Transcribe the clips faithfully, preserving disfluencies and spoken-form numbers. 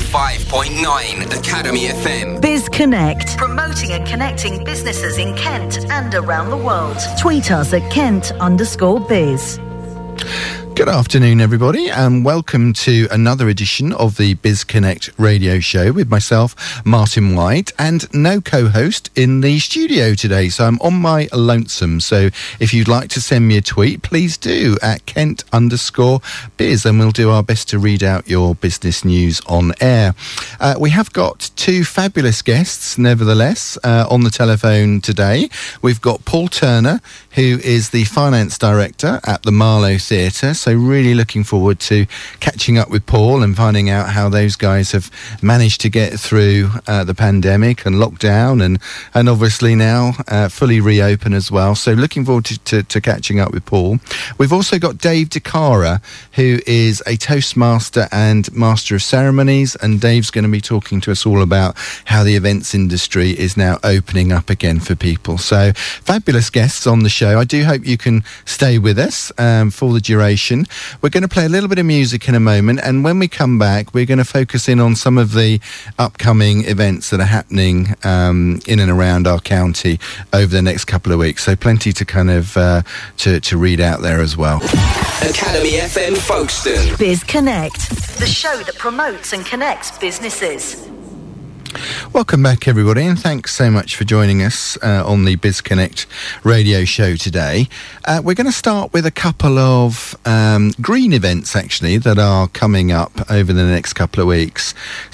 five point nine Academy F M. Biz Connect. Promoting and connecting businesses in Kent and around the world. Tweet us at Kent underscore biz. Good afternoon, everybody, and welcome to another edition of the Biz Connect radio show with myself, Martin White, and no co-host in the studio today. So I'm on my lonesome. So if you'd like to send me a tweet, please do at Kent underscore biz, and we'll do our best to read out your business news on air. Uh, we have got two fabulous guests, nevertheless, uh, on the telephone today. We've got Paul Turner, who is the finance director at the Marlow Theatre. So really looking forward to catching up with Paul and finding out how those guys have managed to get through uh, the pandemic and lockdown and, and obviously now uh, fully reopen as well. So looking forward to, to, to catching up with Paul. We've also got Dave DeCara, who is a Toastmaster and Master of Ceremonies, and Dave's going to be talking to us all about how the events industry is now opening up again for people. So fabulous guests on the show. I do hope you can stay with us um, for the duration. We're going to play a little bit of music in a moment, and when we come back, we're going to focus in on some of the upcoming events that are happening um, in and around our county over the next couple of weeks. So plenty to kind of uh, to, to read out there as well. Academy F M Folkestone. Biz Connect, the show that promotes and connects businesses. Welcome back, everybody, and thanks so much for joining us uh, on the Biz Connect radio show today. Uh, we're going to start with a couple of um, green events, actually, that are coming up over the next couple of weeks.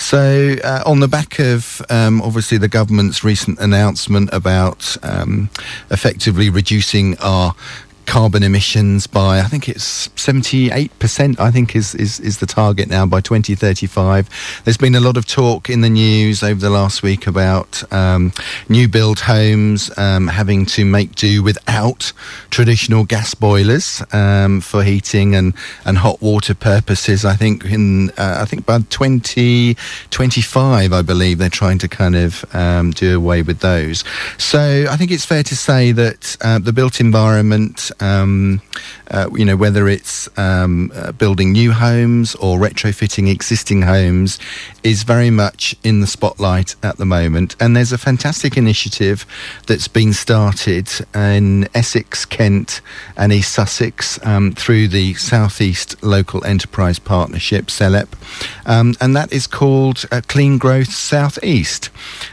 So uh, on the back of, um, obviously, the government's recent announcement about um, effectively reducing our carbon emissions by, I think it's seventy-eight percent, I think is, is, is the target now by twenty thirty-five. There's been a lot of talk in the news over the last week about um, new build homes um, having to make do without traditional gas boilers um, for heating and, and hot water purposes. I think in uh, I think by twenty twenty-five, I believe they're trying to kind of um, do away with those. So I think it's fair to say that uh, the built environment, Um, uh, you know, whether it's um, uh, building new homes or retrofitting existing homes, is very much in the spotlight at the moment. And there's a fantastic initiative that's been started in Essex, Kent and East Sussex um, through the South East Local Enterprise Partnership, C E L E P, um, and that is called uh, Clean Growth South East.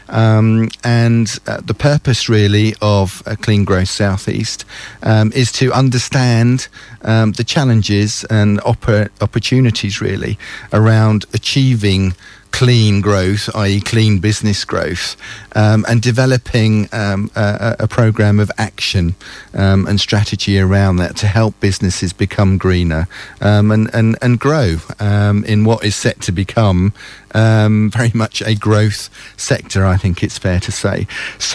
Um, and uh, the purpose really of uh, Clean Growth South East um, is to understand um, the challenges and oppor- opportunities really around achieving clean growth, that is clean business growth, um, and developing um, a, a program of action um, and strategy around that to help businesses become greener um, and, and, and grow um, in what is set to become Um, very much a growth sector, I think it's fair to say.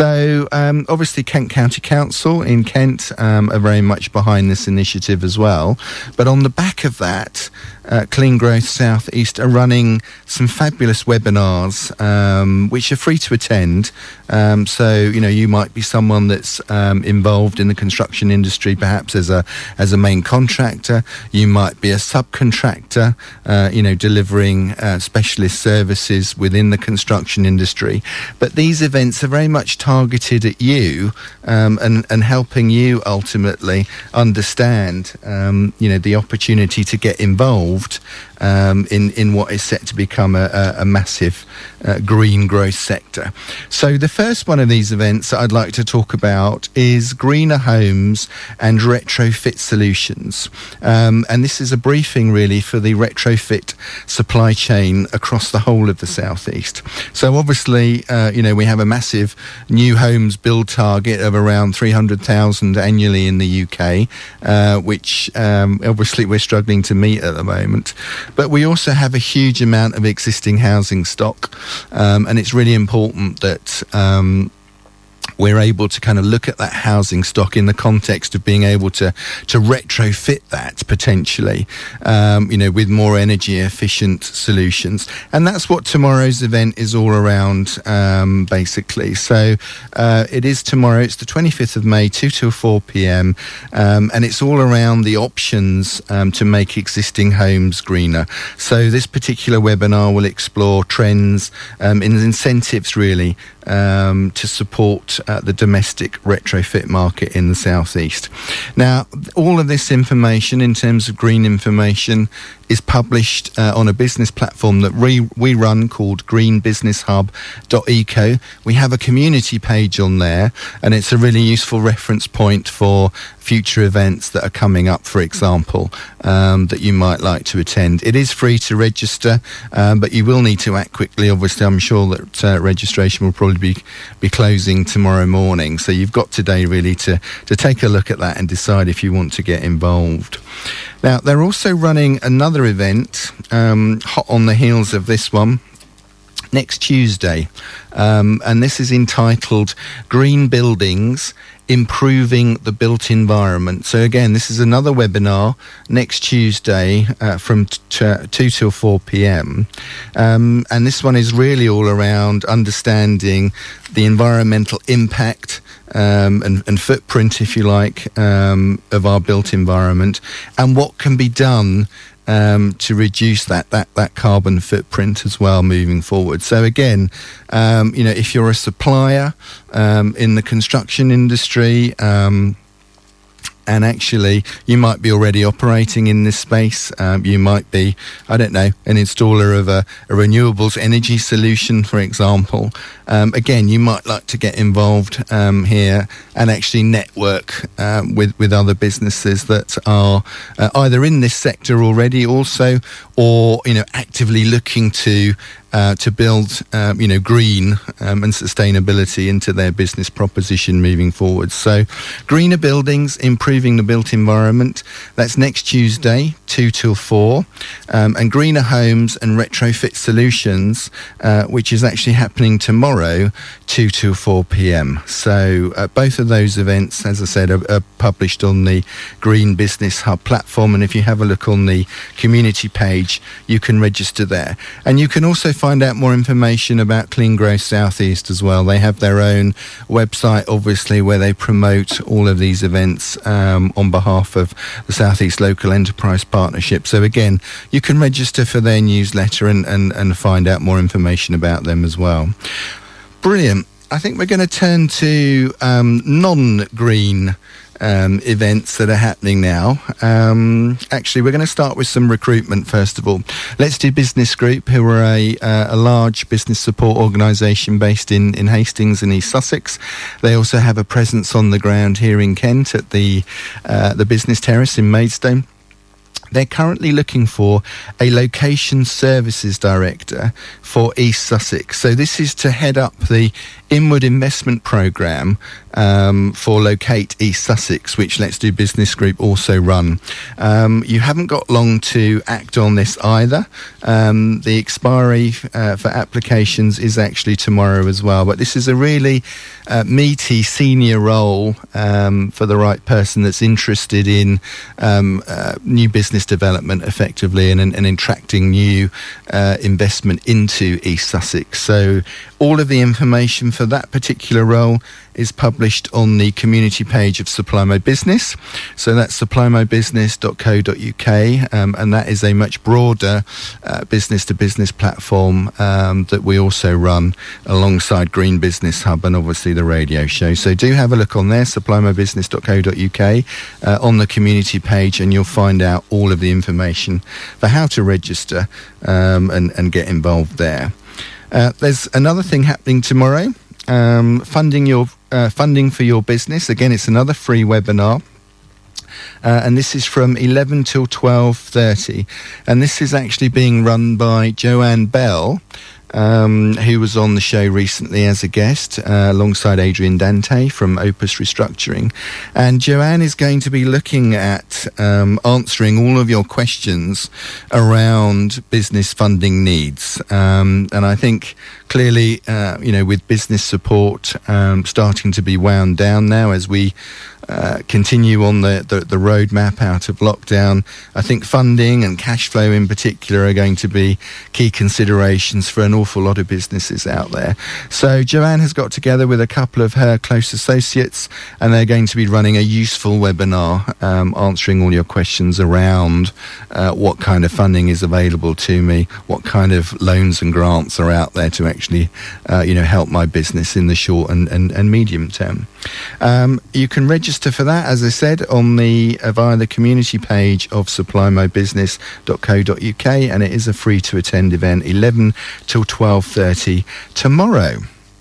So um, obviously Kent County Council in Kent um, are very much behind this initiative as well. But on the back of that, uh, Clean Growth South East are running some fabulous webinars um, which are free to attend. Um, so, you know, you might be someone that's um, involved in the construction industry, perhaps as a as a main contractor. You might be a subcontractor, uh, you know, delivering uh, specialist services within the construction industry. But these events are very much targeted at you um, and, and helping you ultimately understand, um, you know, the opportunity to get involved um, in, in what is set to become a, a, a massive uh, green growth sector. So the first one of these events that I'd like to talk about is Greener Homes and Retrofit Solutions. Um, and this is a briefing really for the retrofit supply chain across the whole of the South East. So obviously, uh, you know, we have a massive new homes build target of around three hundred thousand annually in the U K, uh, which um, obviously we're struggling to meet at the moment. But we also have a huge amount of existing housing stock, um, and it's really important that um, we're able to kind of look at that housing stock in the context of being able to to retrofit that potentially, um, you know, with more energy efficient solutions. And that's what tomorrow's event is all around, um, basically. So uh, it is tomorrow. It's the twenty-fifth of May, two till four p.m. Um, and it's all around the options um, to make existing homes greener. So this particular webinar will explore trends um, and incentives, really, Um, to support uh, the domestic retrofit market in the southeast. Now, all of this information in terms of green information is published uh, on a business platform that we, we run called green business hub dot eco. We have a community page on there, and it's a really useful reference point for future events that are coming up, for example, um, that you might like to attend. It is free to register, um, but you will need to act quickly. Obviously, I'm sure that uh, registration will probably be be closing tomorrow morning, so you've got today really to to take a look at that and decide if you want to get involved. Now, they're also running another event um, hot on the heels of this one next Tuesday, um, and this is entitled Green Buildings Improving the Built Environment. So again, this is another webinar next Tuesday uh, from t- t- two till four p.m. Um, and this one is really all around understanding the environmental impact um, and, and footprint, if you like, um, of our built environment, and what can be done Um, to reduce that, that that carbon footprint as well moving forward. So again, um, you know, if you're a supplier um, in the construction industry, um, and actually you might be already operating in this space, um, you might be, I don't know, an installer of a, a renewables energy solution, for example. Um, again, you might like to get involved um, here and actually network um, with, with other businesses that are uh, either in this sector already also, or, you know, actively looking to Uh, to build, um, you know, green um, and sustainability into their business proposition moving forward. So, greener buildings, improving the built environment. That's next Tuesday, two till four, um, and greener homes and retrofit solutions, uh, which is actually happening tomorrow, two till four p.m. So, uh, both of those events, as I said, are, are published on the Green Business Hub platform. And if you have a look on the community page, you can register there, and you can also find out more information about Clean Growth Southeast as well. They have their own website, obviously, where they promote all of these events um, on behalf of the Southeast Local Enterprise Partnership. So again, you can register for their newsletter and, and, and find out more information about them as well. Brilliant. I think we're going to turn to um, non-green Um, events that are happening now. Um, actually, we're going to start with some recruitment first of all. Let's Do Business Group, who are a, uh, a large business support organisation based in, in Hastings and East Sussex. They also have a presence on the ground here in Kent at the uh, the Business Terrace in Maidstone. They're currently looking for a location services director for East Sussex. So this is to head up the inward investment programme um, for Locate East Sussex, which Let's Do Business Group also run. Um, you haven't got long to act on this either. Um, the expiry uh, for applications is actually tomorrow as well. But this is a really uh, meaty senior role um, for the right person that's interested in um, uh, new business development effectively and, and, and attracting new uh, investment into East Sussex. So all of the information for that particular role is published on the community page of Supply My Business. So that's supply my business dot co dot uk, um, and that is a much broader uh, business-to-business platform um, that we also run alongside Green Business Hub and obviously the radio show. So do have a look on there, supply my business dot co dot uk, uh, on the community page, and you'll find out all of the information for how to register um, and, and get involved there. Uh, there's another thing happening tomorrow, um, funding your uh, funding for your business. Again, it's another free webinar. Uh, and this is from eleven till twelve thirty. And this is actually being run by Joanne Bell, um, who was on the show recently as a guest, uh, alongside Adrian Dante from Opus Restructuring. And Joanne is going to be looking at um, answering all of your questions around business funding needs. Um, and I think clearly, uh, you know, with business support um, starting to be wound down now as we Uh, continue on the, the, the roadmap out of lockdown, I think funding and cash flow in particular are going to be key considerations for an awful lot of businesses out there. So Joanne has got together with a couple of her close associates, and they're going to be running a useful webinar um, answering all your questions around uh, what kind of funding is available to me, what kind of loans and grants are out there to actually uh, you know, help my business in the short and, and, and medium term. Um, you can register for that, as I said, on the uh, via the community page of supply my business dot co dot uk, and it is a free to attend event, eleven till twelve thirty tomorrow.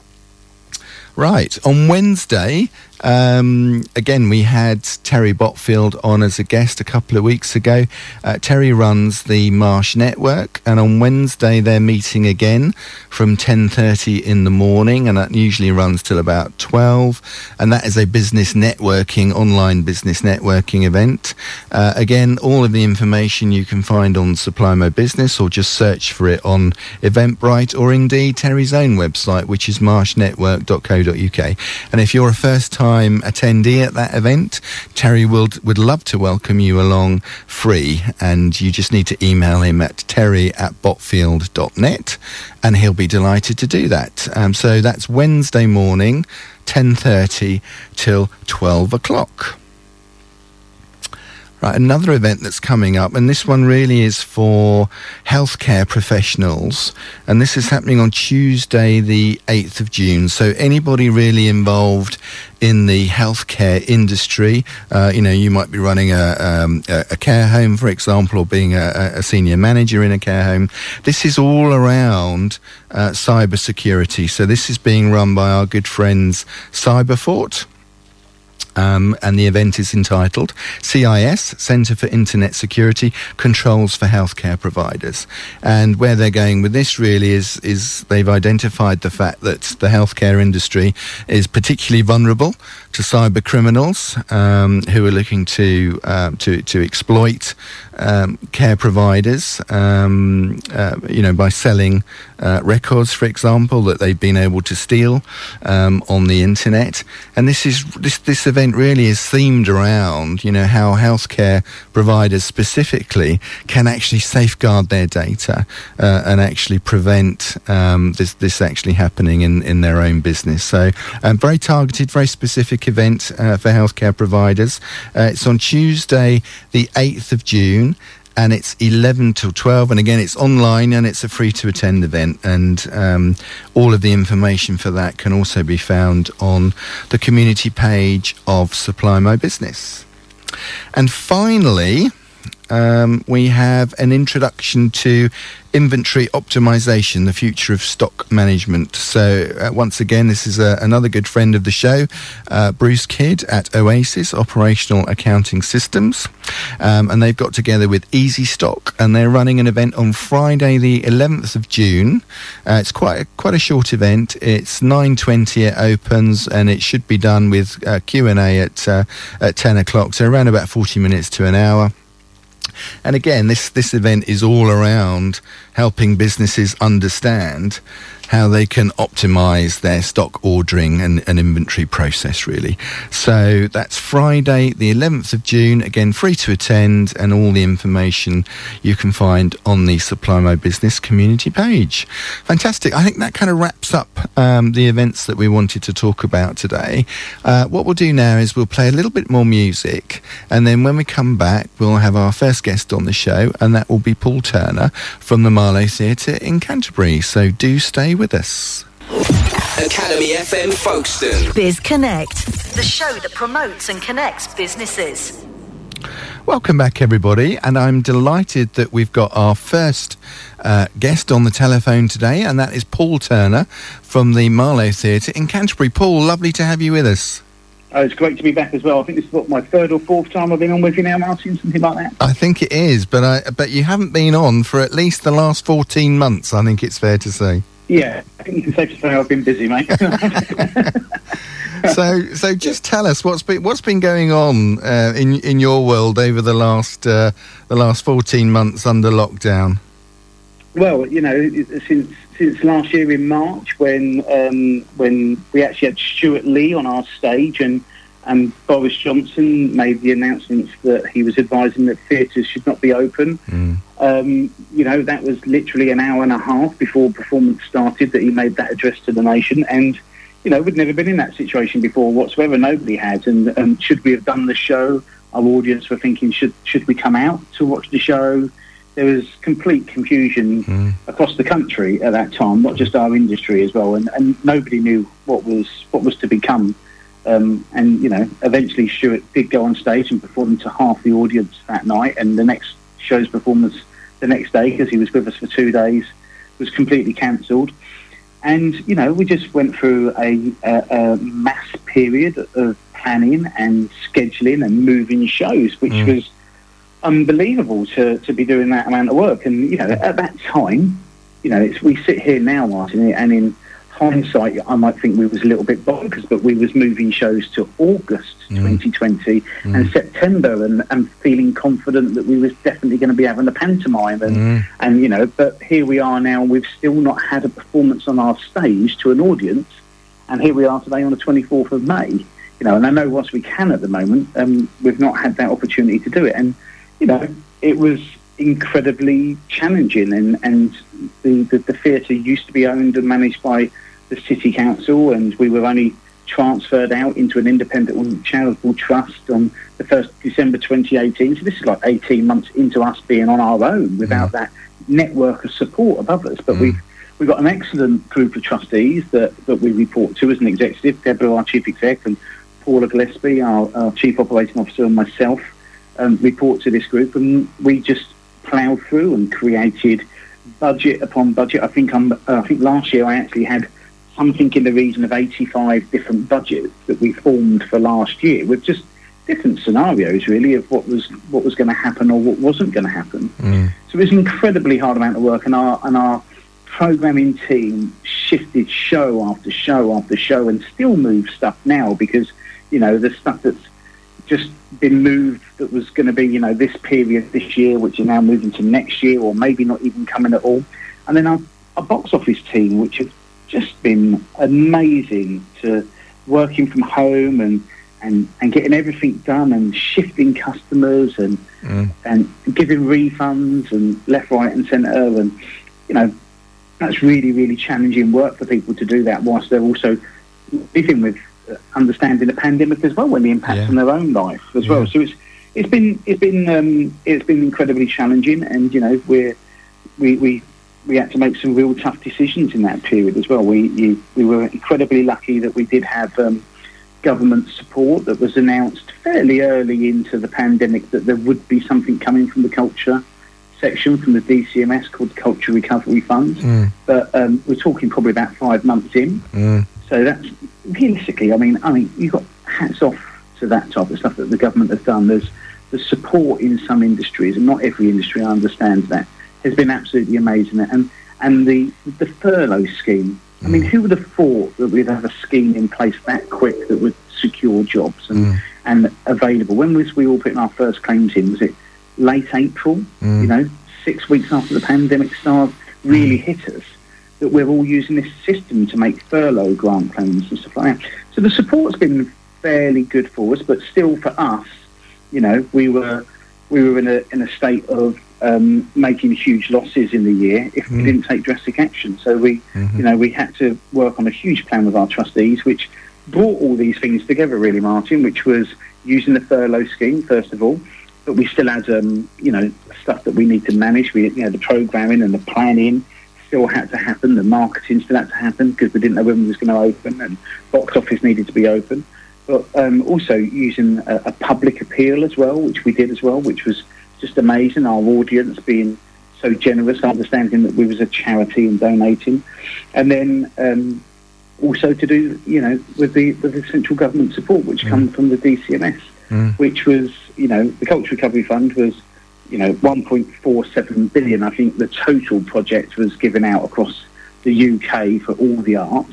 Right, on Wednesday, um, again, we had Terry Botfield on as a guest a couple of weeks ago. Uh, Terry runs the Marsh Network, and on Wednesday they're meeting again from ten thirty in the morning, and that usually runs till about twelve, and that is a business networking, online business networking event. Uh, again, all of the information you can find on Supply My Business, or just search for it on Eventbrite, or indeed Terry's own website, which is marsh network dot co dot uk. And if you're a first time attendee at that event, Terry will, would love to welcome you along free, and you just need to email him at terry at botfield dot net, and he'll be delighted to do that. Um, so that's Wednesday morning, ten thirty till twelve o'clock. Right, another event that's coming up, and this one really is for healthcare professionals, and this is happening on Tuesday the eighth of June. So anybody really involved in the healthcare industry, uh, you know, you might be running a, um, a care home, for example, or being a, a senior manager in a care home. This is all around uh, cyber security. So this is being run by our good friends Cyberfort. Um, and the event is entitled C I S, Centre for Internet Security, Controls for Healthcare Providers. And where they're going with this really is, is they've identified the fact that the healthcare industry is particularly vulnerable to cyber criminals um, who are looking to, um, to, to exploit um, care providers, um, uh, you know, by selling uh, records, for example, that they've been able to steal um, on the internet. And this is this this event really is themed around, you know, how healthcare providers specifically can actually safeguard their data uh, and actually prevent um, this this actually happening in, in their own business. So, um, very targeted, very specific event uh, for healthcare providers. Uh, it's on Tuesday, the eighth of June. And it's eleven till twelve, and again, it's online, and it's a free-to-attend event, and um, all of the information for that can also be found on the community page of Supply My Business. And finally, um, we have an introduction to inventory optimization, the future of stock management. So uh, once again, this is uh, another good friend of the show, uh, Bruce Kidd at Oasis Operational Accounting Systems, um, and they've got together with Easy Stock, and they're running an event on Friday the eleventh of June. Uh, it's quite a, quite a short event. It's nine twenty it opens, and it should be done with uh, Q and A at uh, at ten o'clock, so around about forty minutes to an hour. And again, this, this event is all around helping businesses understand how they can optimize their stock ordering and, and inventory process, really. So that's Friday, the eleventh of June, again, free to attend, and all the information you can find on the Supply My Business community page. Fantastic. I think that kind of wraps up um, the events that we wanted to talk about today. Uh, what we'll do now is we'll play a little bit more music, and then when we come back, we'll have our first guest on the show, and that will be Paul Turner from the Marlow Theatre in Canterbury. So do stay with us. Academy F M Folkestone. Biz Connect, the show that promotes and connects businesses. Welcome back, everybody, and I'm delighted that we've got our first uh, guest on the telephone today, and that is Paul Turner from the Marlow Theatre in Canterbury. Paul, lovely to have you with us. Oh, it's great to be back as well. I think this is what, my third or fourth time I've been on with you now, Martin, something like that. I think it is, but I but you haven't been on for at least the last fourteen months, I think it's fair to say. Yeah, I think you can safely say I've been busy, mate. so, so just tell us what's been what's been going on uh, in in your world over the last uh, the last fourteen months under lockdown. Well, you know, since since last year in March, when um, when we actually had Stuart Lee on our stage, and and Boris Johnson made the announcements that he was advising that theatres should not be open. Mm. Um, you know, that was literally an hour and a half before performance started that he made that address to the nation. And, you know, we'd never been in that situation before whatsoever. Nobody had. And, and should we have done the show? Our audience were thinking, should should we come out to watch the show? There was complete confusion mm. across the country at that time, not just our industry as well. And, and nobody knew what was what was to become. Um, and, you know, eventually Stuart did go on stage and perform to half the audience that night. And the next show's performance the next day, because he was with us for two days, was completely cancelled. And, you know, we just went through a, a, a mass period of planning and scheduling and moving shows, which mm. was unbelievable to, to be doing that amount of work. And, you know, at that time, you know, it's, we sit here now, Martin, and in hindsight, I might think we was a little bit bonkers, but we was moving shows to August mm. twenty twenty mm. and September, and, and feeling confident that we was definitely going to be having a pantomime, and mm. and you know, but here we are now. We've still not had a performance on our stage to an audience, and here we are today on the twenty-fourth of May. You know, and I know whilst we can at the moment, um, we've not had that opportunity to do it, and you know, it was incredibly challenging, and and the the, the theatre used to be owned and managed by the City Council, and we were only transferred out into an independent charitable trust on the first of December twenty eighteen. So this is like eighteen months into us being on our own without mm. that network of support above us. But mm. we've we've got an excellent group of trustees that, that we report to as an executive. Deborah, our chief exec, and Paula Gillespie, our, our chief operating officer, and myself um, report to this group, and we just ploughed through and created budget upon budget. I think I'm, uh, I think last year I actually had something in the region of eighty-five different budgets that we formed for last year, with just different scenarios, really, of what was what was going to happen or what wasn't going to happen. Mm. So it was an incredibly hard amount of work, and our and our programming team shifted show after show after show, and still move stuff now, because you know the stuff that's just been moved that was going to be, you know, this period this year, which is now moving to next year, or maybe not even coming at all. And then our, our box office team, which have just been amazing, to working from home and, and, and getting everything done, and shifting customers, and mm. and giving refunds and left, right and centre. And, you know, that's really, really challenging work for people to do that whilst they're also living with uh, understanding the pandemic as well, and the impact yeah. on their own life as yeah. well. So it's it's been it's been um, it's been incredibly challenging, and you know we're we we. we had to make some real tough decisions in that period as well. We you, we were incredibly lucky that we did have um, government support that was announced fairly early into the pandemic, that there would be something coming from the culture section from the D C M S called Culture Recovery Funds. Mm. But um, we're talking probably about five months in. Mm. So that's realistically, I mean, I mean, you've got hats off to that type of stuff that the government has done. There's the support in some industries, and not every industry understands that, has been absolutely amazing. And and the the furlough scheme, I mean, who would have thought that we'd have a scheme in place that quick that would secure jobs and, mm. and available? When was we all putting our first claims in? Was it late April? Mm. You know, six weeks after the pandemic started, really mm. hit us, that we're all using this system to make furlough grant claims and stuff like that. So the support's been fairly good for us, but still for us, you know, we were we were in a in a state of Um, making huge losses in the year if mm. we didn't take drastic action. So we, mm-hmm. you know, we had to work on a huge plan with our trustees, which brought all these things together, really, Martin, which was using the furlough scheme, first of all, but we still had, um, you know, stuff that we need to manage. We, you know, the programming and the planning still had to happen. The marketing still had to happen, because we didn't know when it was going to open, and box office needed to be open. But um, also using a, a public appeal as well, which we did as well, which was just amazing. Our audience being so generous, understanding that we was a charity and donating, and then um, also to do, you know, with the with the central government support, which mm. comes from the D C M S, mm. which was, you know, the Culture Recovery Fund was, you know, one point four seven billion. I think the total project was given out across the U K for all the arts,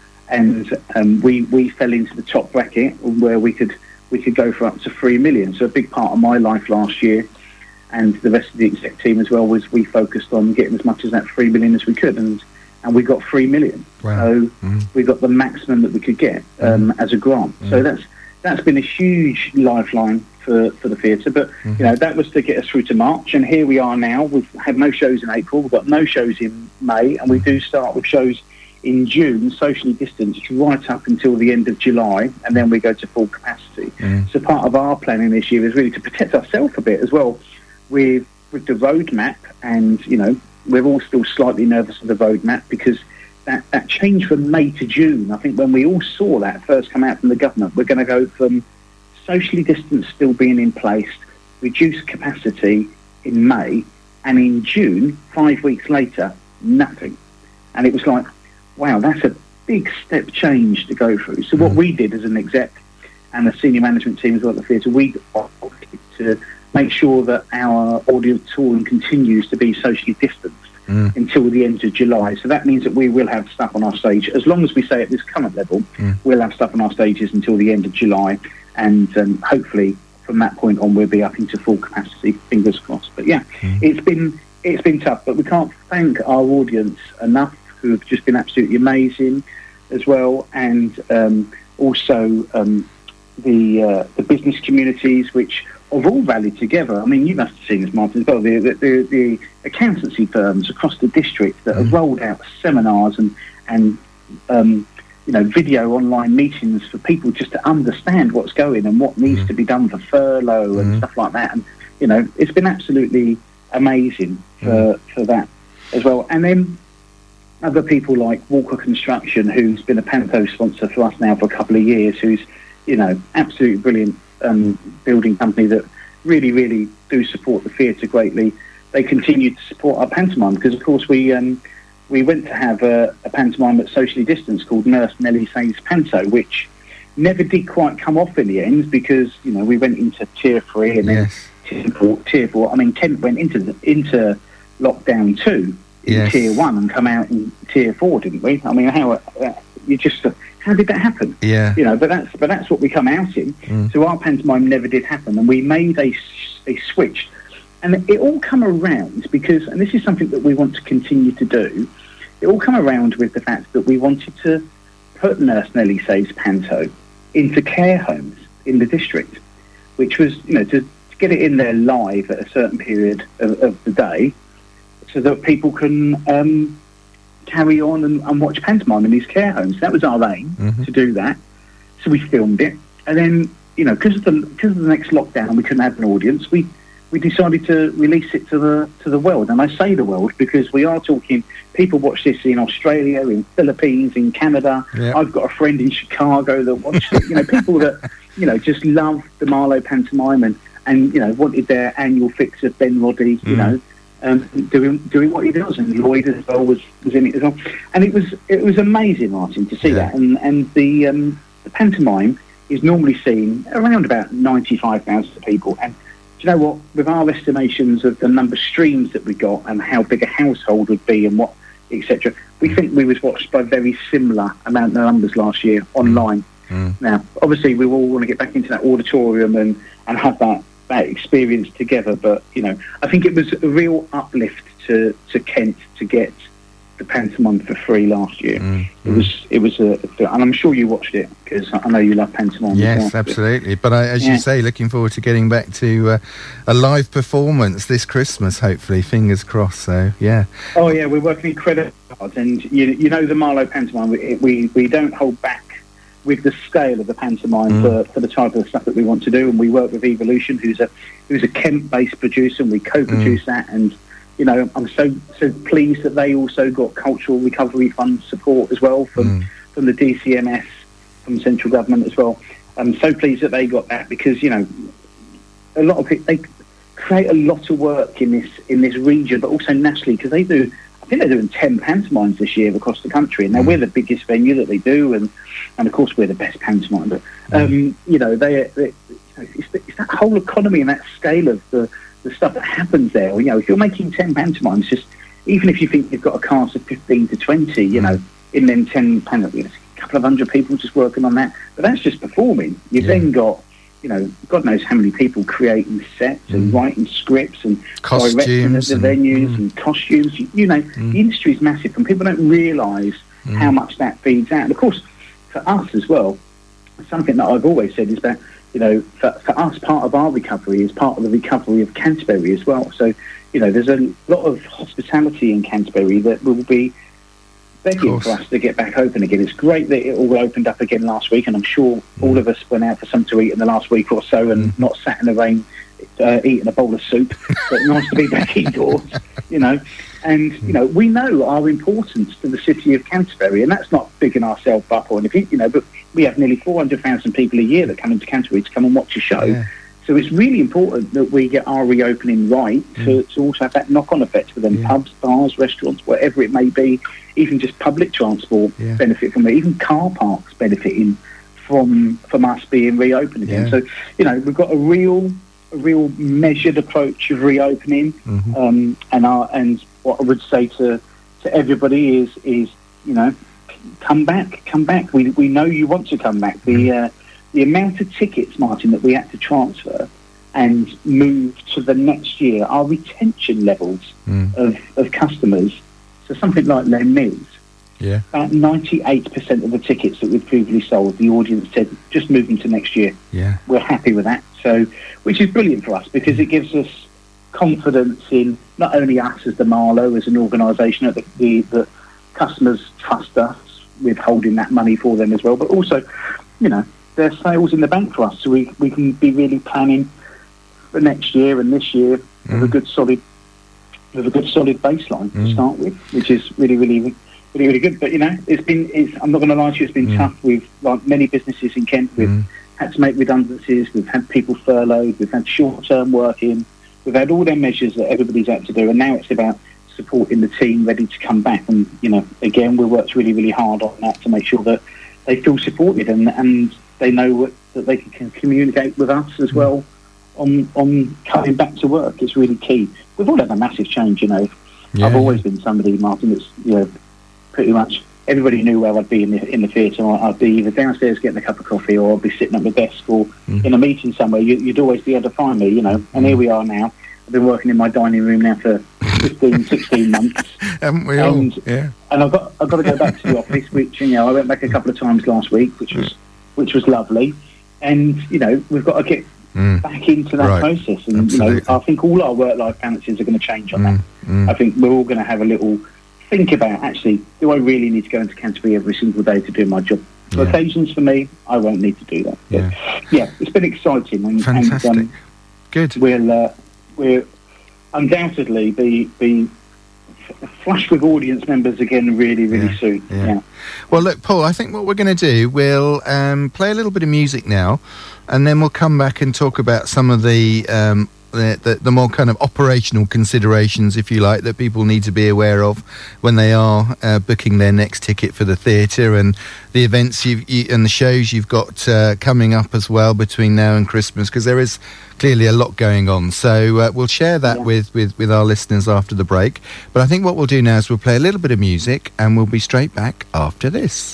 and um, we we fell into the top bracket where we could we could go for up to three million. So a big part of my life last year, and the rest of the exec team as well, was we focused on getting as much as that three million as we could, and and we got three million. Wow. So mm. we got the maximum that we could get um, mm. as a grant. Mm. So that's that's been a huge lifeline for, for the theatre. But mm-hmm. you know, that was to get us through to March, and here we are now. We've had no shows in April. We've got no shows in May, and we do start with shows in June, socially distanced, right up until the end of July, and then we go to full capacity. Mm. So part of our planning this year is really to protect ourselves a bit as well with with the roadmap, and you know, we're all still slightly nervous of the roadmap because that, that change from May to June, I think when we all saw that first come out from the government, we're going to go from socially distanced still being in place, reduced capacity in May, and in June, five weeks later, nothing. And it was like, wow, that's a big step change to go through. So mm. what we did as an exec and the senior management team as well at the theatre, we opted to make sure that our auditorium continues to be socially distanced mm. until the end of July. So that means that we will have stuff on our stage. As long as we stay at this current level, mm. we'll have stuff on our stages until the end of July. And um, hopefully from that point on, we'll be up into full capacity, fingers crossed. But yeah, mm. it's been it's been tough, but we can't thank our audience enough, who have just been absolutely amazing as well. And um, also um, the uh, the business communities, which have all rallied together. I mean, you must have seen this, Martin, as well. The, the, the, the accountancy firms across the district that mm. have rolled out seminars and, and um, you know, video online meetings for people just to understand what's going and what needs mm. to be done for furlough and mm. stuff like that. And, you know, it's been absolutely amazing for, mm. for that as well. And then other people like Walker Construction, who's been a Panto sponsor for us now for a couple of years, who's, you know, absolutely brilliant um, building company that really, really do support the theatre greatly. They continue to support our pantomime because, of course, we um, we went to have a, a pantomime at socially distanced called Nurse Nellie Saves Panto, which never did quite come off in the end because, you know, we went into tier three and yes. then tier four, tier four. I mean, Kent went into the, into lockdown two in yes. tier one and come out in tier four, didn't we? I mean, how uh, you just uh, how did that happen? Yeah, you know, but that's but that's what we come out in. Mm. So our pantomime never did happen, and we made a a switch, and it all come around because, and this is something that we want to continue to do. It all come around with the fact that we wanted to put Nurse Nellie Saves Panto into care homes in the district, which was, you know, to, to get it in there live at a certain period of, of the day, so that people can um, carry on and, and watch pantomime in these care homes. That was our aim, mm-hmm. to do that. So we filmed it, and then, you know, because of the because of the next lockdown, we couldn't have an audience. We we decided to release it to the to the world, and I say the world because we are talking. People watch this in Australia, in Philippines, in Canada. Yep. I've got a friend in Chicago that watched it. You know, people that, you know, just love the Marlowe pantomime and, and you know, wanted their annual fix of Ben Roddy, you mm. know, um, doing doing what he does. And Lloyd as well was, was in it as well. And it was it was amazing, Martin, to see yeah. that. And and the um, the pantomime is normally seen around about ninety-five thousand people. And do you know what? With our estimations of the number of streams that we got and how big a household would be and what, et cetera, we think we was watched by very similar amount of numbers last year online. Mm. Now, obviously, we all want to get back into that auditorium and, and have that, that experience together. But, you know, I think it was a real uplift to, to Kent to get the pantomime for free last year. Mm. It mm. was, it was a, and I'm sure you watched it because I know you love pantomime. Yes, absolutely. But I, as yeah. you say, looking forward to getting back to uh, a live performance this Christmas, hopefully. Fingers crossed. So, yeah. Oh yeah, we're working incredibly hard, and you, you know the Marlowe pantomime. We, we we don't hold back with the scale of the pantomime mm. for, for the type of stuff that we want to do, and we work with Evolution, who's a who's a Kent-based producer, and we co-produce mm. that. And you know, I'm so so pleased that they also got Cultural Recovery Fund support as well from mm. from the D C M S, from central government as well. I'm so pleased that they got that because, you know, a lot of people, they create a lot of work in this in this region, but also nationally, because they do, I think they're doing ten pantomimes this year across the country, and now mm. we're the biggest venue that they do, and, and of course we're the best pantomime. But um, mm. you know, they, they you know, it's, it's that whole economy and that scale of the the stuff that happens there. You know, if you're making ten pantomimes, just even if you think you've got a cast of fifteen to twenty, you Mm. know, in them ten panels, a couple of hundred people just working on that. But that's just performing. You've Yeah. then got, you know, God knows how many people creating sets and Mm. writing scripts and Costumes directing at the and- venues mm. and costumes. You, you know, Mm. the industry is massive, and people don't realise Mm. how much that feeds out. And of course, for us as well, something that I've always said is that, you know, for, for us, part of our recovery is part of the recovery of Canterbury as well. So, you know, there's a lot of hospitality in Canterbury that will be begging course. for us to get back open again. It's great that it all opened up again last week, and I'm sure all of us went out for something to eat in the last week or so and Mm. not sat in the rain uh, eating a bowl of soup. But nice to be back indoors, you know. And, you know, we know our importance to the city of Canterbury, and that's not bigging ourselves up or anything, you know, but we have nearly four hundred thousand people a year that come into Canterbury to come and watch a show. Yeah. So it's really important that we get our reopening right to, to also have that knock-on effect for them. Yeah. Pubs, bars, restaurants, whatever it may be, even just public transport Yeah. benefit from it, even car parks benefiting from from us being reopened again. Yeah. So, you know, we've got a real a real measured approach of reopening, Mhm. um, and our and what I would say to to everybody is is you know, come back, come back. We we know you want to come back. The uh, the amount of tickets, Martin, that we had to transfer and move to the next year, our retention levels Mm. of, of customers, so something like Les Mis, Yeah. about ninety-eight percent of the tickets that we've previously sold, the audience said, just move them to next year. Yeah. We're happy with that. So, which is brilliant for us because it gives us confidence in not only us as the Marlowe, as an organisation, that the, the, the customers trust us with holding that money for them as well, but also, you know, there's sales in the bank for us, so we, we can be really planning for next year and this year with a Mm. good solid with a good solid baseline Mm. to start with, which is really, really, really, really good. But you know, it's been, it's, I'm not going to lie to you, it's been Mm. tough. We've, like many businesses in Kent, we've Mm. had to make redundancies, we've had people furloughed, we've had short-term working, we've had all their measures that everybody's had to do, and now it's about supporting the team ready to come back. And you know, again, we worked really, really hard on that to make sure that they feel supported and and they know what, that they can communicate with us as well on on coming back to work. It's really key. We've all had a massive change, you know. Yeah. I've always been somebody, Martin, that's, you know, pretty much everybody knew where I'd be in the in the theatre. I'd be either downstairs getting a cup of coffee, or I'd be sitting at my desk, or Mm. in a meeting somewhere. You, you'd always be able to find me, you know. And here we are now. I've been working in my dining room now for fifteen, sixteen months. Haven't we all? And- Yeah. And I've got I've got to go back to the office, which, you know, I went back a couple of times last week, which was which was lovely. And you know, we've got to get Mm. back into that Right. process. And you know, Absolutely. I think all our work-life balances are going to change on Mm. that. Mm. I think we're all going to have a little think about, actually, do I really need to go into Canterbury every single day to do my job? For Yeah. occasions, for me, I won't need to do that. But, Yeah. yeah, it's been exciting, and, Fantastic. and um, Good. we'll uh, we'll undoubtedly be be f- flush with audience members again really, really Yeah, soon. yeah. Yeah. Well, look, Paul, I think what we're going to do, we'll um, play a little bit of music now, and then we'll come back and talk about some of the, um, the, the, the more kind of operational considerations, if you like, that people need to be aware of when they are uh, booking their next ticket for the theatre, and the events you've, you, and the shows you've got uh, coming up as well between now and Christmas, because there is clearly a lot going on. So uh, we'll share that Yeah. with, with, with our listeners after the break. But I think what we'll do now is we'll play a little bit of music, and we'll be straight back after this.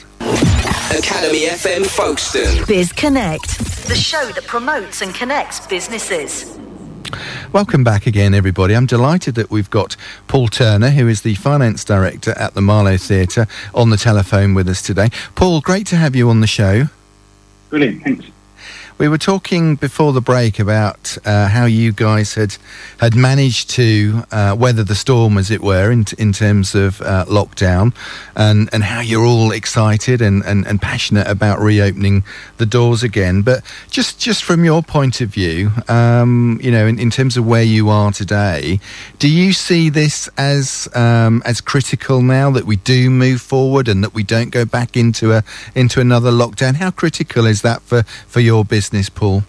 Academy F M Folkestone. Biz Connect, the show that promotes and connects businesses. Welcome back again, everybody. I'm delighted that we've got Paul Turner, who is the Finance Director at the Marlowe Theatre, on the telephone with us today. Paul, great to have you on the show. Brilliant, thanks. We were talking before the break about uh, how you guys had had managed to uh, weather the storm, as it were, in, in terms of uh, lockdown, and, and how you're all excited and, and, and passionate about reopening the doors again. But just, just from your point of view, um, you know, in, in terms of where you are today, do you see this as um, as critical now that we do move forward and that we don't go back into a into another lockdown? How critical is that for, for your business? Paul?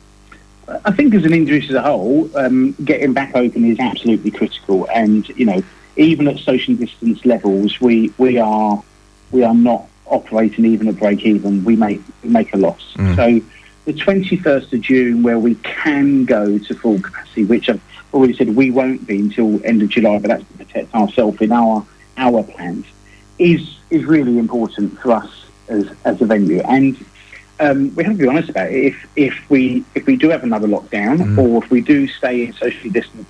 I think as an industry as a whole, um, getting back open is absolutely critical. And, you know, even at social distance levels, we, we are we are not operating even at break even. We make we make a loss. Mm. So the twenty-first of June, where we can go to full capacity, which I've already said we won't be until end of July, but that's to protect ourselves in our our plans, is is really important for us as as a venue. And um, we have to be honest about it. If if we if we do have another lockdown, mm. or if we do stay in socially distanced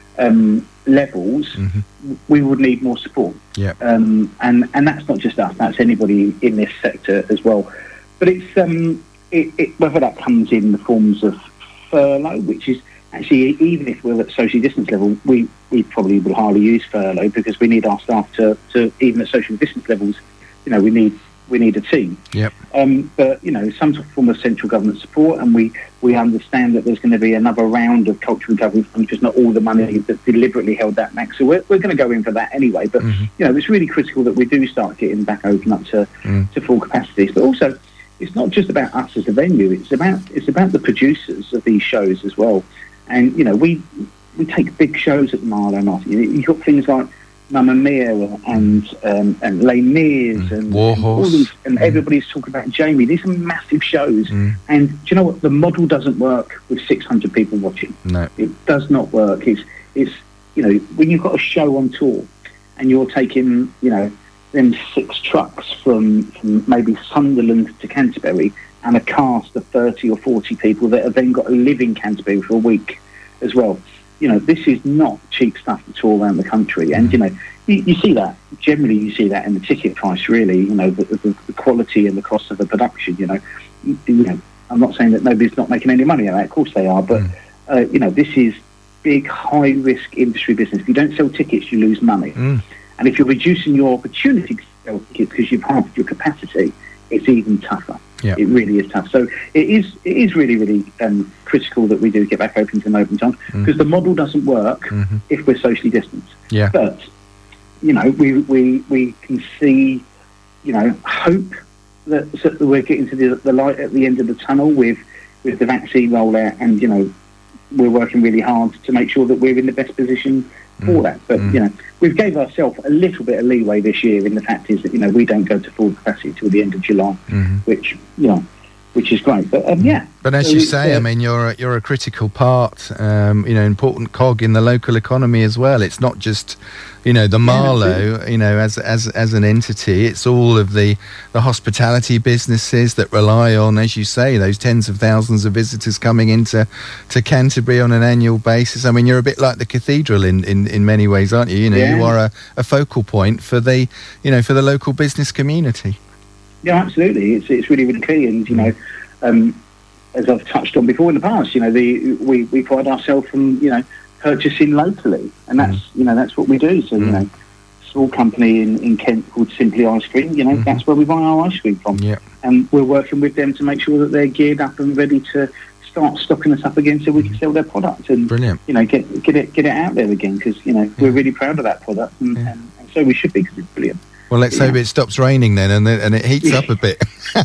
um, levels, mm-hmm. we would need more support. Yeah. Um, and and that's not just us; that's anybody in this sector as well. But it's um, it, it, whether that comes in the forms of furlough, which is actually, even if we're at social distance level, we, we probably will hardly use furlough because we need our staff to, to even at social distance levels, you know, we need we need a team. Yep. Um, but, you know, some form of central government support, and we, we understand that there's going to be another round of cultural recovery funds, just not all the money that deliberately held that back. So we're, we're going to go in for that anyway. But, mm-hmm. you know, it's really critical that we do start getting back open up to, mm. to full capacities. But also, it's not just about us as a venue, it's about it's about the producers of these shows as well. And, you know, we we take big shows at the Marlow Martin. You've got things like Mamma Mia and um, and Les Mis mm. and, Warhorse. and, all these, and mm. everybody's talking about Jamie. These are massive shows. Mm. And do you know what? The model doesn't work with six hundred people watching. No. It does not work. It's, it's you know, when you've got a show on tour and you're taking, you know, then six trucks from, from maybe Sunderland to Canterbury and a cast of thirty or forty people that have then got to live in Canterbury for a week as well. You know, this is not cheap stuff to tour around the country. And, you know, you, you see that, generally you see that in the ticket price, really, you know, the, the, the quality and the cost of the production, you know. You, you know, I'm not saying that nobody's not making any money out of it, of course they are, but, mm. uh, you know, this is big, high-risk industry business. If you don't sell tickets, you lose money. Mm. And if you're reducing your opportunity to sell tickets because you've halved your capacity, it's even tougher. Yeah. It really is tough. So it is it is really, really um, critical that we do get back open to an open time, because mm. the model doesn't work mm-hmm. if we're socially distanced. Yeah. But, you know, we, we, we can see, you know, hope that, that we're getting to the, the light at the end of the tunnel with, with the vaccine rollout, and, you know, we're working really hard to make sure that we're in the best position for mm. that. But, mm. you know, we've gave ourselves a little bit of leeway this year, in the fact is that, you know, we don't go to full capacity till the end of July, mm-hmm. which, you know, which is great. But, um, yeah. But as so you say, uh, I mean, you're a, you're a critical part, um, you know, important cog in the local economy as well. It's not just, you know, the Marlow, yeah, you know, as as as an entity. It's all of the, the hospitality businesses that rely on, as you say, those tens of thousands of visitors coming into to Canterbury on an annual basis. I mean, you're a bit like the cathedral in, in, in many ways, aren't you? You know, yeah. you are a, a focal point for the, you know, for the local business community. Yeah, absolutely. It's it's really, really key. And, you know, um, as I've touched on before in the past, you know, the we, we pride ourselves from, you know, purchasing locally. And that's, mm. you know, that's what we do. So, mm. you know, small company in, in Kent called Simply Ice Cream, you know, mm-hmm. that's where we buy our ice cream from. Yeah. And we're working with them to make sure that they're geared up and ready to start stocking us up again so we can sell their product and, Brilliant. you know, get get it get it out there again, because, you know, yeah. we're really proud of that product. And, yeah. and, and so we should be, because it's brilliant. Well, let's yeah. hope it stops raining then, and and it heats up a bit.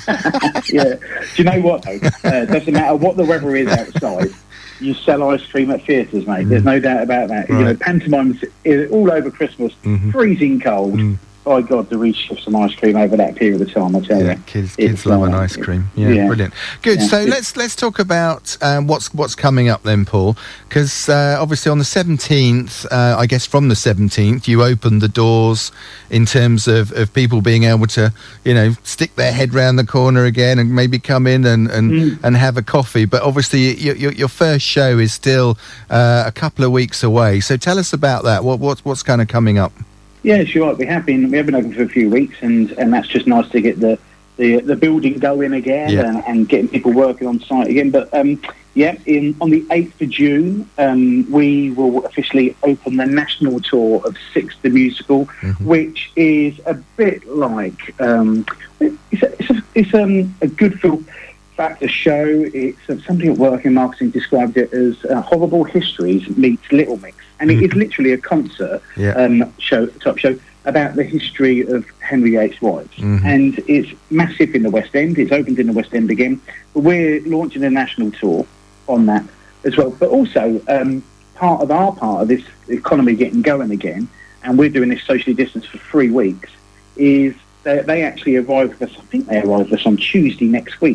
Yeah. Do you know what, though? Uh, doesn't matter what the weather is outside, you sell ice cream at theatres, mate. Mm. There's no doubt about that. Right. You know, pantomimes all over Christmas, mm-hmm. freezing cold. Mm. By God, the reach of some ice cream over that period of time, I tell yeah, you. Kids, kids love an ice cream. Yeah, yeah. Brilliant. Good. Yeah. So let's let's talk about um, what's what's coming up then, Paul. Because uh, obviously on the seventeenth, uh, I guess from the seventeenth, you opened the doors in terms of, of people being able to, you know, stick their head round the corner again and maybe come in and and, mm. and have a coffee. But obviously your your, your first show is still uh, a couple of weeks away. So tell us about that. What what's what's kind of coming up? Yeah, sure. We have been we have been open for a few weeks, and, and that's just nice to get the the, the building going again, yeah. and, and getting people working on site again. But um, yeah, in on the eighth of June, um, we will officially open the national tour of Six the Musical, mm-hmm. which is a bit like um, it's a, it's, a, it's um, a good feel factor show. It's uh, somebody at work in marketing described it as uh, Horrible Histories meets Little Mix. And it is literally a concert yeah. um, show, top show, about the history of Henry Eight's wives. Mm-hmm. And it's massive in the West End. It's opened in the West End again. But we're launching a national tour on that as well. But also, um, part of our part of this economy getting going again, and we're doing this socially distanced for three weeks, is they, they actually arrive with us, I think they arrive with us on Tuesday next week.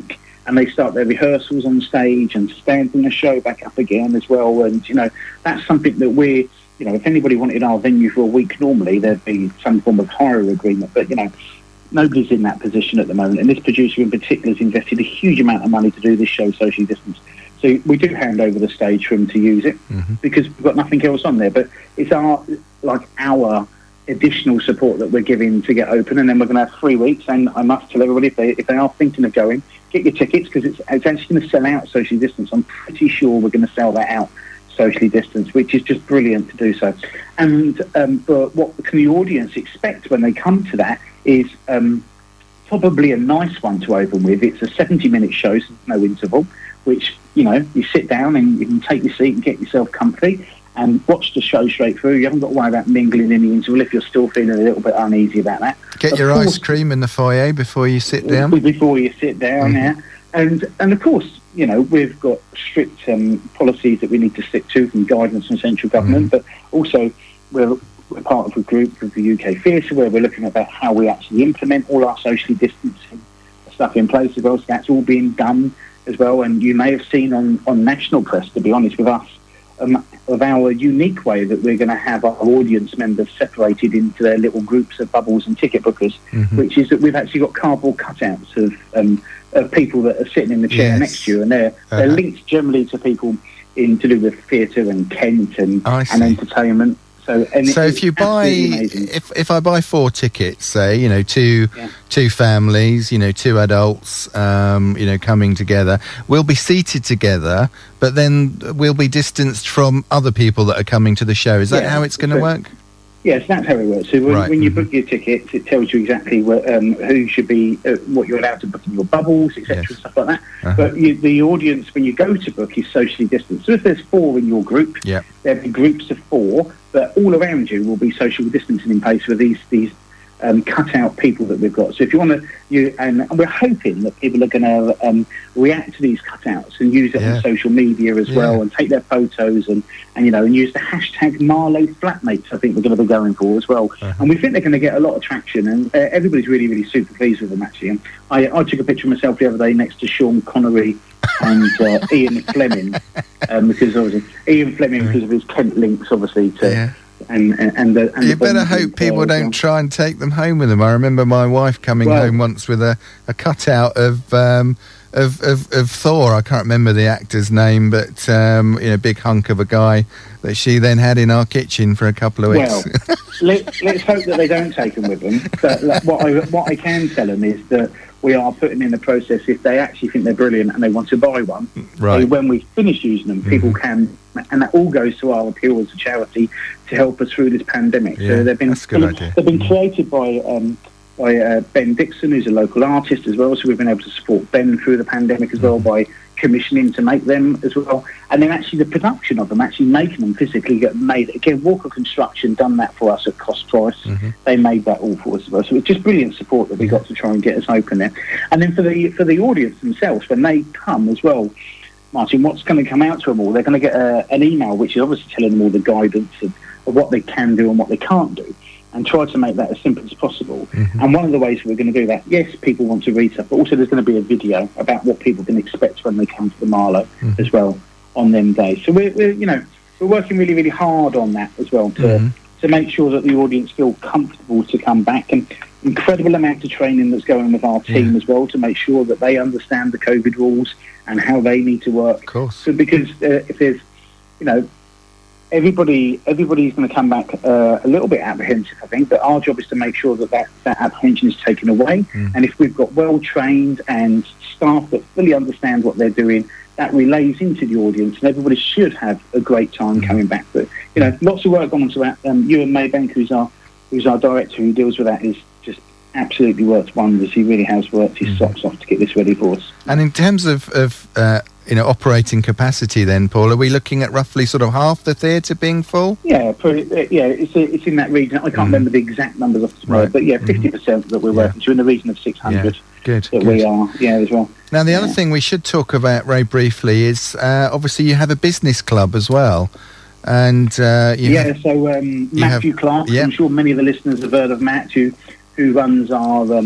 and they start their rehearsals on stage and standing the show back up again as well. And, you know, that's something that we're, you know, if anybody wanted our venue for a week normally, there'd be some form of hire agreement. But, you know, nobody's in that position at the moment. And this producer in particular has invested a huge amount of money to do this show socially distanced. So we do hand over the stage for them to use it mm-hmm. because we've got nothing else on there. But it's our, like, our additional support that we're giving to get open. And then we're going to have three weeks. And I must tell everybody, if they, if they are thinking of going, get your tickets, because it's, it's actually going to sell out socially distanced. I'm pretty sure we're going to sell that out socially distanced, which is just brilliant to do so. And um, but what can the audience expect when they come to that is um, probably a nice one to open with. It's a seventy minute show, so no interval, which, you know, you sit down and you can take your seat and get yourself comfy and watch the show straight through. You haven't got to worry about mingling in the interval if you're still feeling a little bit uneasy about that. Get of your course, ice cream in the foyer before you sit down. Before you sit down, mm-hmm. yeah. And, and of course, you know, we've got strict um, policies that we need to stick to from guidance from central government, mm-hmm. but also we're, we're part of a group with the U K Theatre where we're looking about how we actually implement all our socially distancing stuff in place as well. So that's all being done as well. And you may have seen on, on national press, to be honest with us, um, of our unique way that we're going to have our audience members separated into their little groups of bubbles and ticket bookers, mm-hmm. which is that we've actually got cardboard cutouts of um, of people that are sitting in the chair yes. next to you, and they're uh-huh. they're linked generally to people in to do with theatre and Kent and, and entertainment. So, and so if you buy, if if I buy four tickets, say, you know, two yeah. two families, you know, two adults, um, you know, coming together, we'll be seated together, but then we'll be distanced from other people that are coming to the show. Is that yeah, how it's going to so, work? Yes, that's how it works. So when, right. when you mm-hmm. book your tickets, it tells you exactly what, um, who should be, uh, what you're allowed to book in your bubbles, et cetera, yes. stuff like that. Uh-huh. But you, the audience, when you go to book, is socially distanced. So if there's four in your group, yeah. there'll be groups of four, but all around you will be social distancing in place with these these um, cut-out people that we've got. So if you want to, you and, and we're hoping that people are going to um, react to these cutouts and use it yeah. on social media as yeah. well, and take their photos and, and you know, and use the hashtag Marlow Flatmates. I think we're going to be going for as well, uh-huh. and we think they're going to get a lot of traction. And uh, everybody's really, really super pleased with them actually. And I, I took a picture of myself the other day next to Sean Connery and uh, Ian Fleming, um, because obviously Ian Fleming because of his Kent links, obviously to. Yeah. And, and, and, the, and you better hope people don't well. try and take them home with them. I remember my wife coming well, home once with a, a cutout of, um, of of of Thor. I can't remember the actor's name, but um, you know, big hunk of a guy that she then had in our kitchen for a couple of weeks. Well, let, let's hope that they don't take them with them. But like, what I what I can tell them is that we are putting in the process, if they actually think they're brilliant and they want to buy one, right. so when we finish using them, people mm-hmm. can, and that all goes to our appeal as a charity to help us through this pandemic. Yeah, so they've been that's a good idea. They've been created by um, by uh, Ben Dixon, who's a local artist as well. So we've been able to support Ben through the pandemic as well by commissioning to make them as well, and then actually the production of them, actually making them physically get made again. Walker Construction done that for us at cost price. Mm-hmm. They made that all for us as well. So it's just brilliant support that we got to try and get us open there. And then for the for the audience themselves, when they come as well, Martin, what's going to come out to them all? They're going to get a, an email which is obviously telling them all the guidance of, of what they can do and what they can't do, and try to make that as simple as possible. Mm-hmm. And one of the ways we're going to do that, yes, people want to read stuff, but also there's going to be a video about what people can expect when they come to the Marlow mm-hmm. as well on them days. So we're, we're, you know, we're working really, really hard on that as well to mm-hmm. to make sure that the audience feel comfortable to come back. And incredible amount of training that's going with our team yeah. as well to make sure that they understand the COVID rules and how they need to work. Of course. So because uh, if there's, you know, Everybody, everybody's going to come back uh, a little bit apprehensive, I think, but our job is to make sure that that, that apprehension is taken away. Mm. And if we've got well-trained and staff that fully understand what they're doing, that relays into the audience, and everybody should have a great time mm. coming back. But, you know, lots of work gone on to that. Um, Ewan Maybank, who's our, who's our director who deals with that, is just absolutely worked wonders. He really has worked his mm. socks off to get this ready for us. And in terms of... of uh you know, operating capacity then, Paul, are we looking at roughly sort of half the theatre being full? Yeah, pretty, yeah, it's it's in that region. I can't mm. remember the exact numbers off the top, right. but yeah, fifty percent mm-hmm. that we're yeah. working to, in the region of six hundred. Yeah. Good, that good. we are, yeah, as well. Now, the yeah. other thing we should talk about very briefly is, uh, obviously, you have a business club as well. And uh, you Yeah, have, so um, Matthew have, Clark, yeah. I'm sure many of the listeners have heard of Matt, who, who runs our... Um,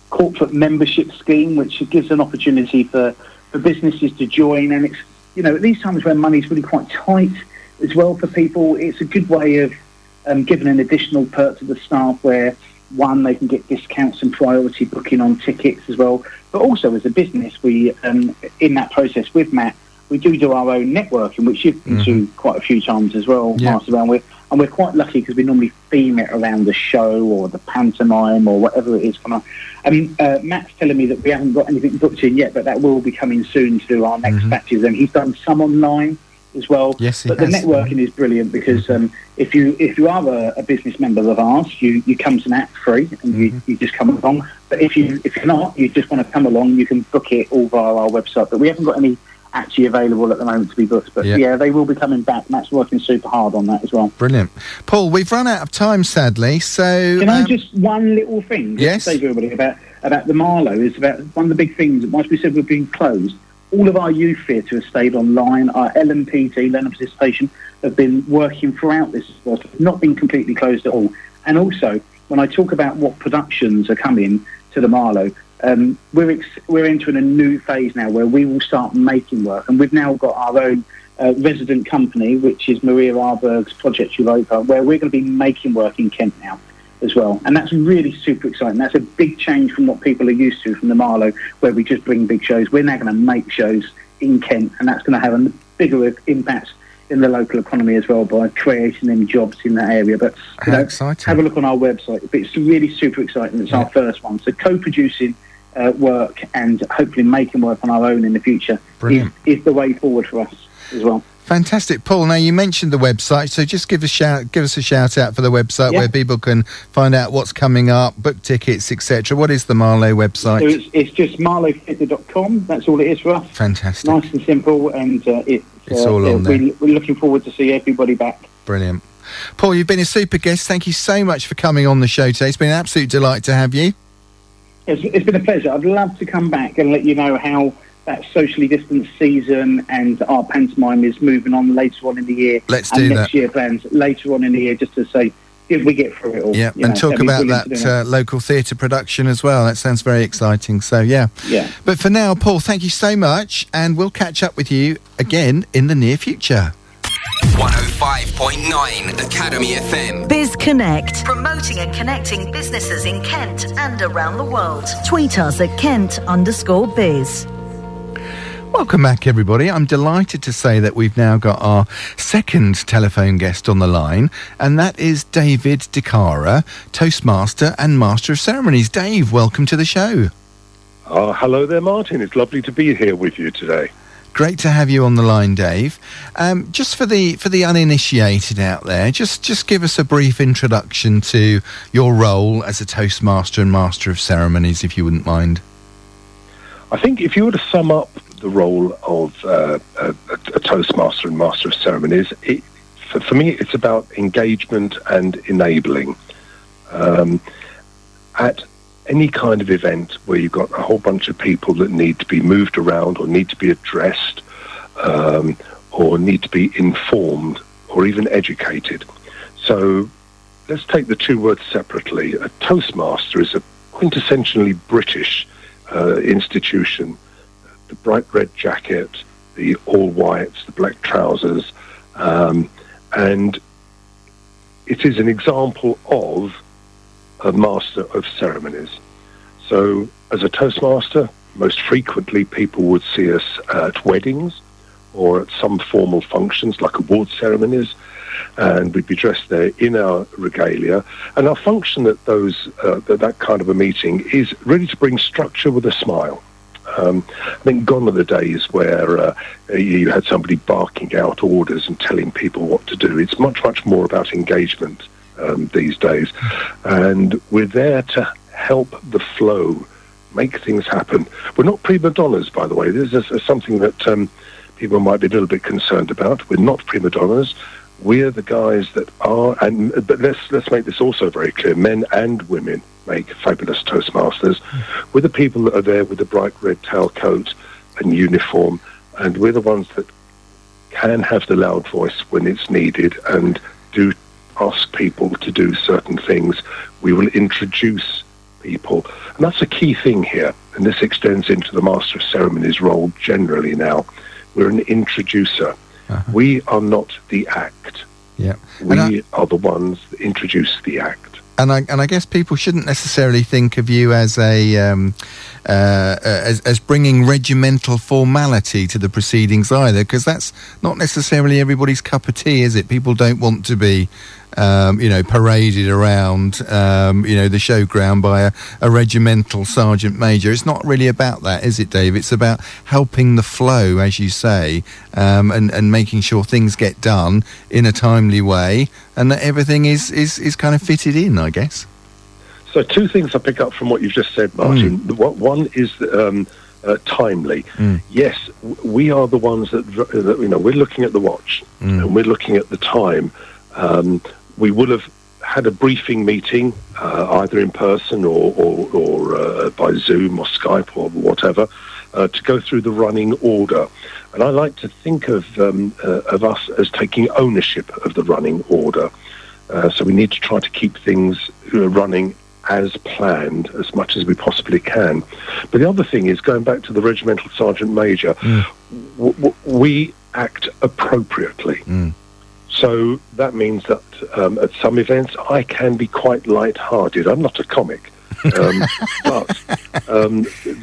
corporate membership scheme, which gives an opportunity for, for businesses to join. And it's, you know, at these times when money's really quite tight as well for people, it's a good way of um, giving an additional perk to the staff where, one, they can get discounts and priority booking on tickets as well. But also as a business, we, um, in that process with Matt, we do do our own networking, which you've been mm-hmm. to quite a few times as well, yeah. Master. Around with, and we're quite lucky because we normally theme it around the show or the pantomime or whatever it is. Coming on. I mean, uh, Matt's telling me that we haven't got anything booked in yet, but that will be coming soon to do our next mm-hmm. batches. And he's done some online as well. Yes, he but has. The networking is brilliant because um, if you if you are a, a business member of ours, you, you come to Matt free and mm-hmm. you, you just come along. But if you if you're not, you just want to come along, you can book it all via our website. But we haven't got any actually available at the moment to be booked, but yeah. yeah, they will be coming back. Matt's working super hard on that as well. Brilliant. Paul, we've run out of time, sadly, so... Can um, I just, one little thing, yes? to say to everybody about, about the Marlow, is about one of the big things, that once we said we've been closed, all of our youth theatre has stayed online, our L M P T, Learning Participation, have been working throughout this, not been completely closed at all. And also, when I talk about what productions are coming to the Marlow, Um, we're ex- we're entering a new phase now where we will start making work, and we've now got our own uh, resident company, which is Maria Arberg's Project Europa, where we're going to be making work in Kent now as well, and that's really super exciting. That's a big change from what people are used to from the Marlow, where we just bring big shows. We're now going to make shows in Kent, and that's going to have a bigger impact in the local economy as well by creating them jobs in that area. But you know, have a look on our website. It's really super exciting. It's yeah. our first one, so co-producing Uh, work and hopefully making work on our own in the future is, is the way forward for us as well. Fantastic, Paul. Now you mentioned the website, so just give a shout, give us a shout out for the website yeah. where people can find out what's coming up, book tickets, et cetera. What is the Marlow website? So it's, it's just marlow theatre dot com. That's all it is for us. Fantastic, nice and simple, and uh, it, it's uh, all on there. We, we're looking forward to see everybody back. Brilliant, Paul. You've been a super guest. Thank you so much for coming on the show today. It's been an absolute delight to have you. It's, it's been a pleasure. I'd love to come back and let you know how that socially distanced season and our pantomime is moving on later on in the year. Let's and do next that. year plans later on in the year, just to say, if we get through it all. Yeah, and know, talk about that uh, local theatre production as well. That sounds very exciting. So, yeah. Yeah. But for now, Paul, thank you so much, and we'll catch up with you again in the near future. one oh five point nine Academy F M. Biz Connect. Promoting and connecting businesses in Kent and around the world. Tweet us at Kent underscore biz. Welcome back, everybody. I'm delighted to say that we've now got our second telephone guest on the line, and that is David DeCara, Toastmaster and Master of Ceremonies. Dave, welcome to the show. Oh, hello there, Martin. It's lovely to be here with you today. Great to have you on the line, Dave. Um, just for the for the uninitiated out there, just just give us a brief introduction to your role as a Toastmaster and Master of Ceremonies, if you wouldn't mind. I think if you were to sum up the role of uh, a, a Toastmaster and Master of Ceremonies, it, for, for me, it's about engagement and enabling. Um, at any kind of event where you've got a whole bunch of people that need to be moved around or need to be addressed um, or need to be informed or even educated. So let's take the two words separately. A Toastmaster is a quintessentially British uh, institution. The bright red jacket, the all whites, the black trousers, um, and it is an example of a Master of Ceremonies. So as a Toastmaster, most frequently people would see us at weddings or at some formal functions like award ceremonies, and we'd be dressed there in our regalia. And our function at those uh, at that kind of a meeting is really to bring structure with a smile. Um, I think gone are the days where uh, you had somebody barking out orders and telling people what to do. It's much, much more about engagement um, these days. And we're there to help the flow, make things happen. We're not prima donnas, by the way. This is something that um, people might be a little bit concerned about. We're not prima donnas. We're the guys that are, and but let's let's make this also very clear, men and women make fabulous Toastmasters. Mm. We're the people that are there with the bright red tailcoat and uniform, and we're the ones that can have the loud voice when it's needed and do ask people to do certain things. We will introduce people. And that's a key thing here. And this extends into the Master of Ceremonies role generally now. We're an introducer. Uh-huh. We are not the act. Yeah. We I, are the ones that introduce the act. And I and I guess people shouldn't necessarily think of you as a um, uh, as as bringing regimental formality to the proceedings either, because that's not necessarily everybody's cup of tea, is it? People don't want to be, um, you know, paraded around, um, you know, the showground by a, a regimental sergeant major. It's not really about that, is it, Dave? It's about helping the flow, as you say, um, and and making sure things get done in a timely way, and that everything is is is kind of fitted in, I guess. So two things I pick up from what you've just said, Martin. Mm. The, what, one is um, uh, timely. Mm. Yes, w- we are the ones that, that, you know, we're looking at the watch mm. and we're looking at the time. Um, we would have had a briefing meeting, uh, either in person or, or, or uh, by Zoom or Skype or whatever, uh, to go through the running order. And I like to think of, um, uh, of us as taking ownership of the running order. Uh, so we need to try to keep things uh, running as planned as much as we possibly can. But the other thing is, going back to the regimental sergeant major, mm. w- w- we act appropriately. Mm. So that means that um, at some events I can be quite light-hearted. I'm not a comic, um, but um,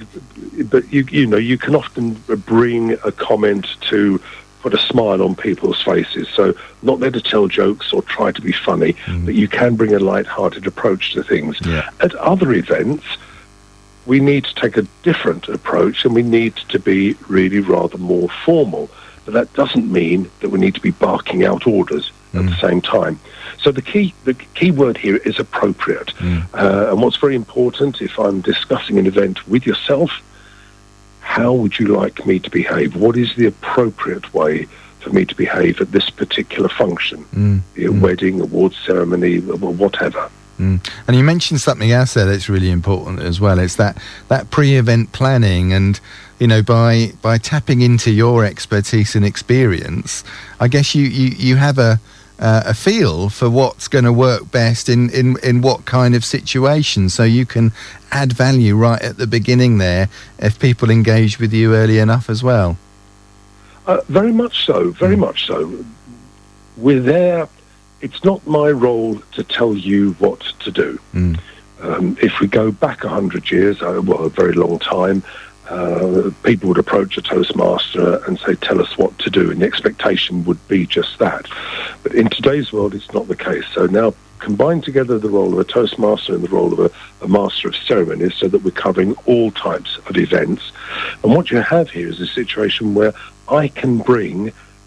but you you know you can often bring a comment to put a smile on people's faces. So not there to tell jokes or try to be funny, mm. but you can bring a light-hearted approach to things. Yeah. At other events, we need to take a different approach, and we need to be really rather more formal. But that doesn't mean that we need to be barking out orders mm. at the same time. So the key the key word here is appropriate. Mm. Uh, and what's very important, if I'm discussing an event with yourself, how would you like me to behave? What is the appropriate way for me to behave at this particular function? Mm. Be it mm. wedding, awards ceremony, or whatever. Mm. And you mentioned something else there that's really important as well. It's that, that pre-event planning, and you know, by by tapping into your expertise and experience, I guess you, you, you have a uh, a feel for what's going to work best in, in, in what kind of situation, so you can add value right at the beginning there if people engage with you early enough as well. Uh, very much so, very mm. much so. We're there. It's not my role to tell you what to do. Mm. Um, if we go back a hundred years, uh, well, a very long time, uh, people would approach a Toastmaster and say, tell us what to do, and the expectation would be just that. But in today's world, it's not the case. So now combine together the role of a Toastmaster and the role of a, a Master of Ceremonies, so that we're covering all types of events. And what you have here is a situation where I can bring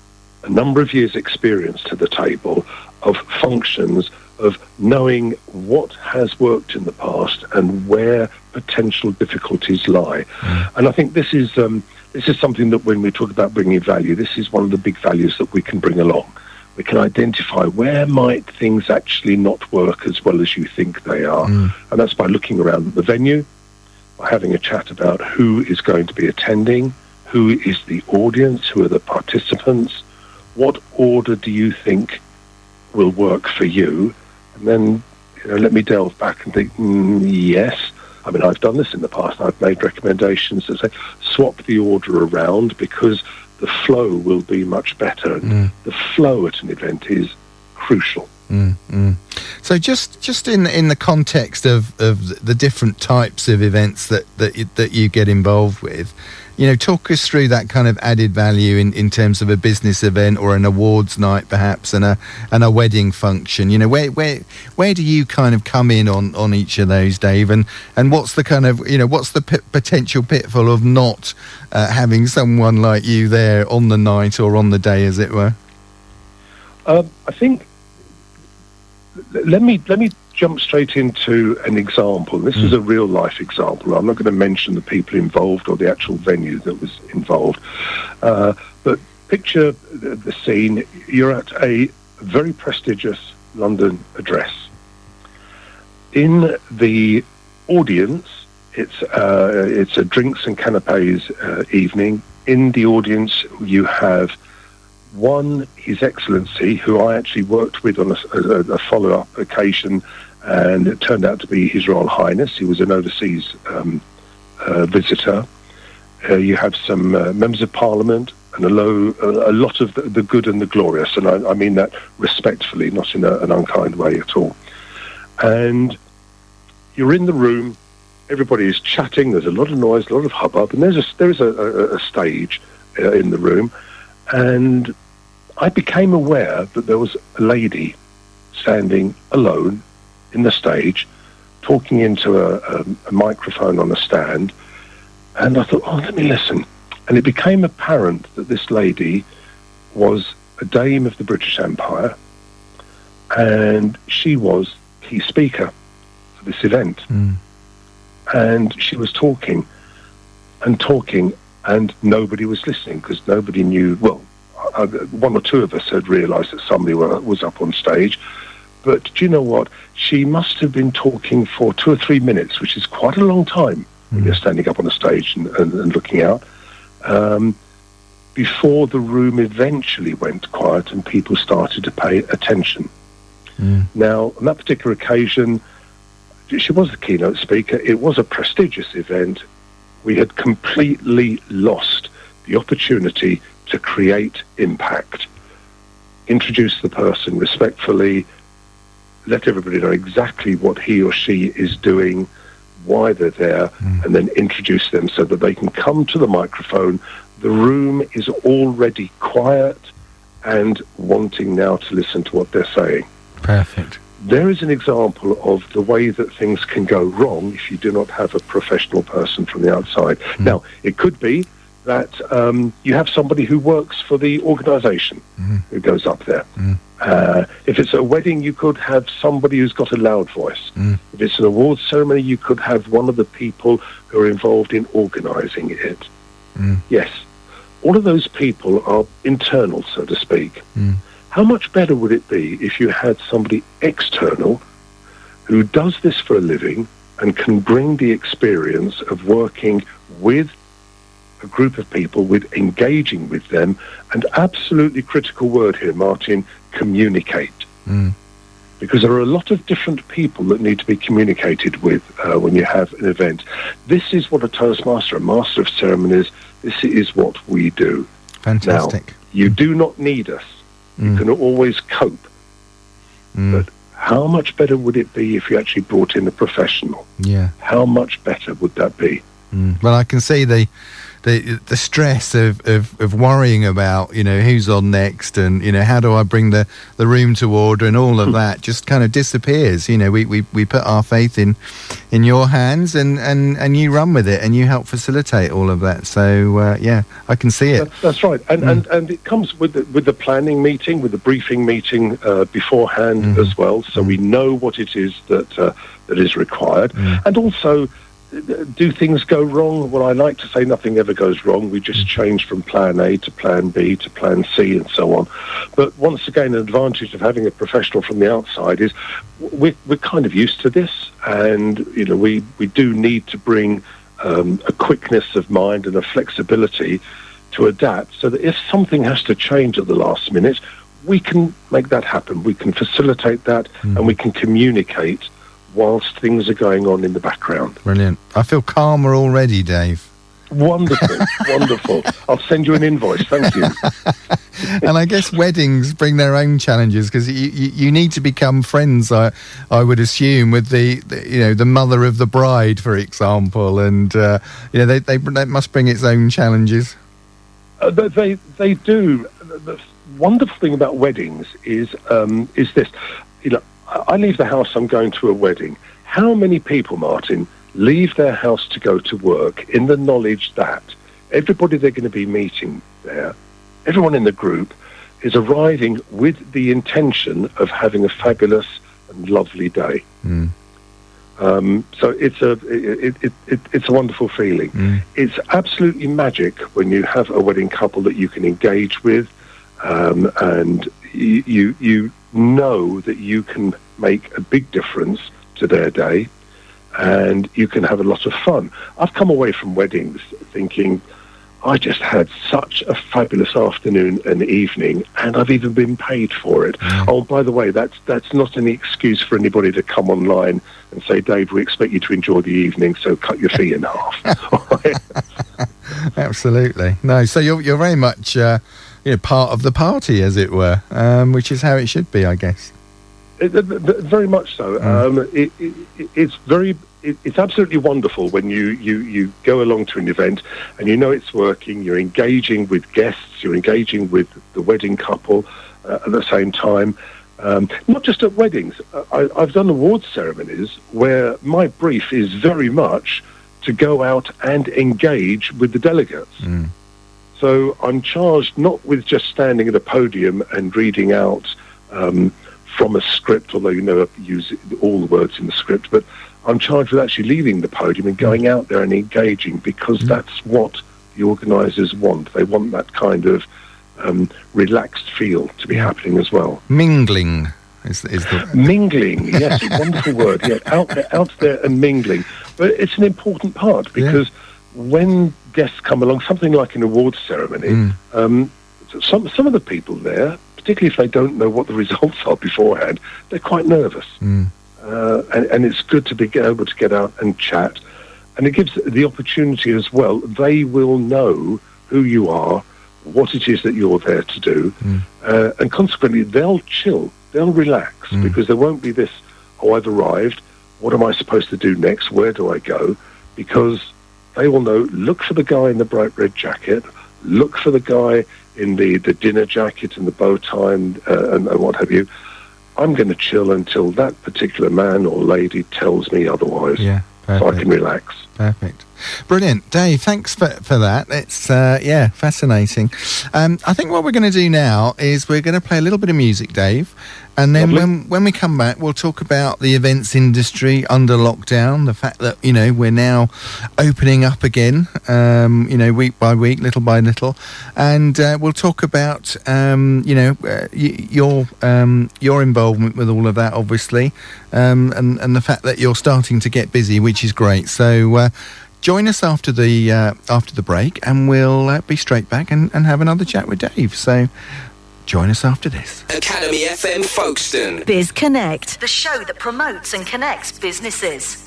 a number of years' experience to the table of functions, of knowing what has worked in the past and where potential difficulties lie. Mm. And I think this is um, this is something that when we talk about bringing value, this is one of the big values that we can bring along. We can identify where might things actually not work as well as you think they are. Mm. And that's by looking around the venue, by having a chat about who is going to be attending, who is the audience, who are the participants, what order do you think will work for you? And then, you know, let me delve back and think, mm, yes. I mean, I've done this in the past. I've made recommendations that say, swap the order around, because the flow will be much better. And mm. the flow at an event is crucial. Mm, mm. So just just in in the context of, of the different types of events that, that, you, that you get involved with, you know, talk us through that kind of added value in, in terms of a business event or an awards night perhaps, and a and a wedding function. You know, where where where do you kind of come in on, on each of those, Dave? And, and what's the kind of, you know, what's the p- potential pitfall of not uh, having someone like you there on the night or on the day, as it were? Um, I think, let me let me jump straight into an example. This mm. is a real life example. I'm not going to mention the people involved or the actual venue that was involved. Uh, but picture the, the scene. You're at a very prestigious London address. In the audience, it's uh, it's a drinks and canapes uh, evening. In the audience, you have one, His Excellency, who I actually worked with on a, a, a follow-up occasion and it turned out to be His Royal Highness. He was an overseas um, uh, visitor. Uh, you had some uh, members of Parliament and a, low, a, a lot of the, the good and the glorious, and I, I mean that respectfully, not in a, an unkind way at all. And you're in the room, everybody is chatting, there's a lot of noise, a lot of hubbub, and there's a, there is a, a, a stage uh, in the room, and I became aware that there was a lady standing alone in the stage, talking into a, a, a microphone on a stand, and I thought, oh, let me listen. And it became apparent that this lady was a dame of the British Empire, and she was key speaker for this event. Mm. And she was talking and talking, and nobody was listening because nobody knew. Well, uh, one or two of us had realised that somebody were, was up on stage. But do you know what? She must have been talking for two or three minutes, which is quite a long time when you're standing up on a stage and, and, and looking out, um, before the room eventually went quiet and people started to pay attention. Mm. Now, on that particular occasion, she was the keynote speaker. It was a prestigious event. We had completely lost the opportunity to create impact, introduce the person respectfully, let everybody know exactly what he or she is doing, why they're there, mm. and then introduce them so that they can come to the microphone. The room is already quiet and wanting now to listen to what they're saying. Perfect. There is an example of the way that things can go wrong if you do not have a professional person from the outside. Mm. Now, it could be that um, you have somebody who works for the organisation mm. who goes up there. Mm. Uh, if it's a wedding, you could have somebody who's got a loud voice. Mm. If it's an awards ceremony, you could have one of the people who are involved in organising it. Mm. Yes, all of those people are internal, so to speak. Mm. How much better would it be if you had somebody external who does this for a living and can bring the experience of working with a group of people, with engaging with them, and absolutely critical word here, Martin, communicate. Mm. Because there are a lot of different people that need to be communicated with uh, when you have an event. This is what a Toastmaster, a Master of Ceremonies, this is what we do. Fantastic. Now, you do not need us. You mm. can always cope. Mm. But how much better would it be if you actually brought in a professional? Yeah. How much better would that be? Mm. Well, I can see the the the stress of, of, of worrying about, you know, who's on next and, you know, how do I bring the, the room to order and all of that just kind of disappears. You know, we, we, we put our faith in in your hands and, and, and you run with it and you help facilitate all of that. So, uh, yeah, I can see it. That's, that's right. And, mm. and and it comes with the, with the planning meeting, with the briefing meeting uh, beforehand mm. as well. So mm. we know what it is that, uh, that is required. Mm. And also, do things go wrong? Well, I like to say nothing ever goes wrong. We just change from plan A to plan B to plan C and so on. But once again, an advantage of having a professional from the outside is we're, we're kind of used to this. And, you know, we, we do need to bring um, a quickness of mind and a flexibility to adapt so that if something has to change at the last minute, we can make that happen. We can facilitate that mm. and we can communicate whilst things are going on in the background. Brilliant. I feel calmer already, Dave. Wonderful, wonderful. I'll send you an invoice, thank you. And I guess weddings bring their own challenges because you, you, you need to become friends, I I would assume, with the, the you know the mother of the bride, for example, and uh, you know they, they that must bring its own challenges. Uh, they they do. The wonderful thing about weddings is um, is this, you know. I leave the house, I'm going to a wedding. How many people, Martin, leave their house to go to work in the knowledge that everybody they're going to be meeting there, everyone in the group, is arriving with the intention of having a fabulous and lovely day. Mm. Um, so it's a it, it, it, it's a wonderful feeling. Mm. It's absolutely magic when you have a wedding couple that you can engage with, um, and you, you you know that you can make a big difference to their day and you can have a lot of fun. I've come away from weddings thinking I just had such a fabulous afternoon and evening, and I've even been paid for it. Mm. Oh, by the way, that's that's not any excuse for anybody to come online and say, Dave, we expect you to enjoy the evening, so cut your fee in half. Absolutely. No, so you're you're very much uh, you know, part of the party, as it were, um, which is how it should be, I guess. It, it, very much so. Mm. Um, it, it, it's very... It's absolutely wonderful when you, you, you go along to an event and you know it's working, you're engaging with guests, you're engaging with the wedding couple uh, at the same time. Um, not just at weddings. I, I've done awards ceremonies where my brief is very much to go out and engage with the delegates. Mm. So I'm charged not with just standing at a podium and reading out um, from a script, although you never use all the words in the script, but I'm charged with actually leaving the podium and going out there and engaging, because mm. that's what the organisers want. They want that kind of um, relaxed feel to be happening as well. Mingling is, is the... Mingling, yes, a wonderful word. Yeah, out there, out there and mingling. But it's an important part, because yeah. when guests come along, something like an awards ceremony, mm. um, some, some of the people there, particularly if they don't know what the results are beforehand, they're quite nervous. Mm. Uh, and, and it's good to be able to get out and chat. And it gives the opportunity as well. They will know who you are, what it is that you're there to do. Mm. Uh, and consequently, they'll chill, they'll relax, mm. because there won't be this, oh, I've arrived, what am I supposed to do next, where do I go? Because they will know, look for the guy in the bright red jacket, look for the guy in the, the dinner jacket and the bow tie and, uh, and, and what have you. I'm going to chill until that particular man or lady tells me otherwise, yeah, so I can relax. Perfect. Brilliant. Dave, thanks for, for that. It's, uh, yeah, fascinating. Um, I think what we're going to do now is we're going to play a little bit of music, Dave, and then when, when we come back, we'll talk about the events industry under lockdown, the fact that, you know, we're now opening up again, um, you know, week by week, little by little, and uh, we'll talk about, um, you know, uh, y- your um, your involvement with all of that, obviously, um, and, and the fact that you're starting to get busy, which is great. So uh, join us after the uh, after the break, and we'll uh, be straight back and, and have another chat with Dave. So join us after this. Academy F M Folkestone. Biz Connect, the show that promotes and connects businesses.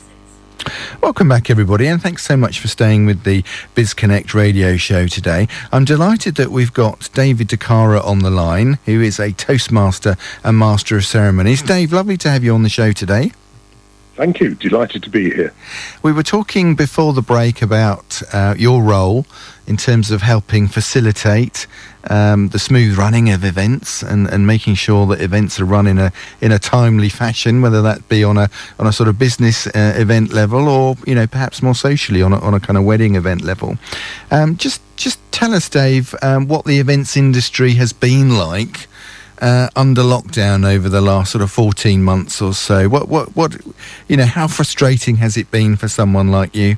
Welcome back, everybody, and thanks so much for staying with the Biz Connect radio show today. I'm delighted that we've got David DeCara on the line, who is a Toastmaster and Master of Ceremonies. Dave, lovely to have you on the show today. Thank you. Delighted to be here. We were talking before the break about uh, your role in terms of helping facilitate um, the smooth running of events and, and making sure that events are run in a in a timely fashion, whether that be on a on a sort of business uh, event level or, you know, perhaps more socially on a, on a kind of wedding event level. Um, just just tell us, Dave, um, what the events industry has been like Uh, under lockdown over the last sort of fourteen months or so. What, what, what, you know, how frustrating has it been for someone like you?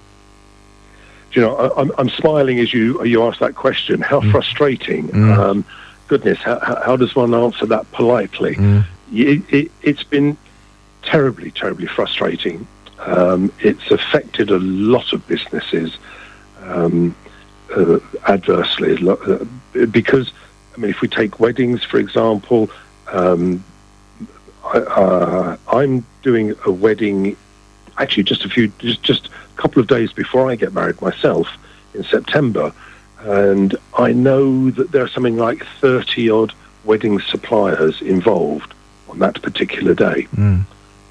Do you know, I, I'm, I'm smiling as you you ask that question. How mm. frustrating! Mm. Um, goodness, how, how does one answer that politely? Mm. It, it, it's been terribly, terribly frustrating. Um, it's affected a lot of businesses um, uh, adversely uh, because. I mean, if we take weddings, for example, um, I, uh, I'm doing a wedding, actually just a few, just, just a couple of days before I get married myself in September, and I know that there are something like thirty-odd wedding suppliers involved on that particular day. Mm.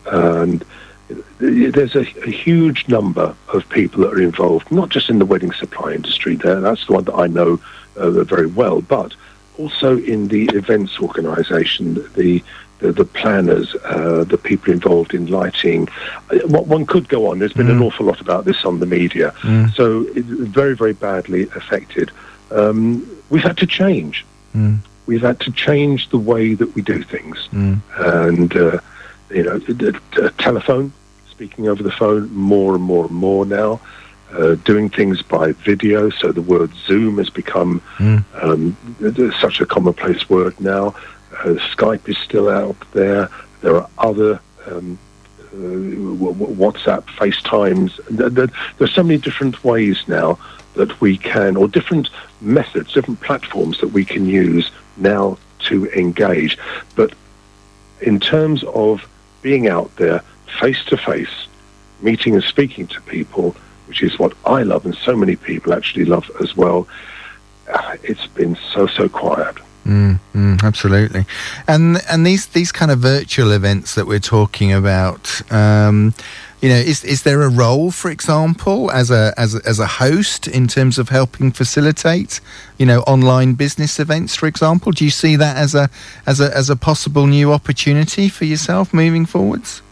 And there's a, a huge number of people that are involved, not just in the wedding supply industry there, that's the one that I know uh, very well, but also in the events organisation, the, the the planners, uh, the people involved in lighting. What one could go on. There's been mm. an awful lot about this on the media. Mm. So it's very, very badly affected. Um, we've had to change. Mm. We've had to change the way that we do things. Mm. And, uh, you know, the, the telephone, speaking over the phone more and more and more now. Uh, doing things by video, so the word Zoom has become mm. um, such a commonplace word now. Uh, Skype is still out there. There are other um, uh, WhatsApp, FaceTimes. There, there, there are so many different ways now that we can, or different methods, different platforms that we can use now to engage. But in terms of being out there face-to-face, meeting and speaking to people, which is what I love and so many people actually love as well, uh, it's been so, so quiet. Mm, mm, absolutely. And and these, these kind of virtual events that we're talking about, um, you know, is is there a role, for example, as a as a, as a host in terms of helping facilitate, you know, online business events, for example? Do you see that as a as a as a possible new opportunity for yourself moving forwards?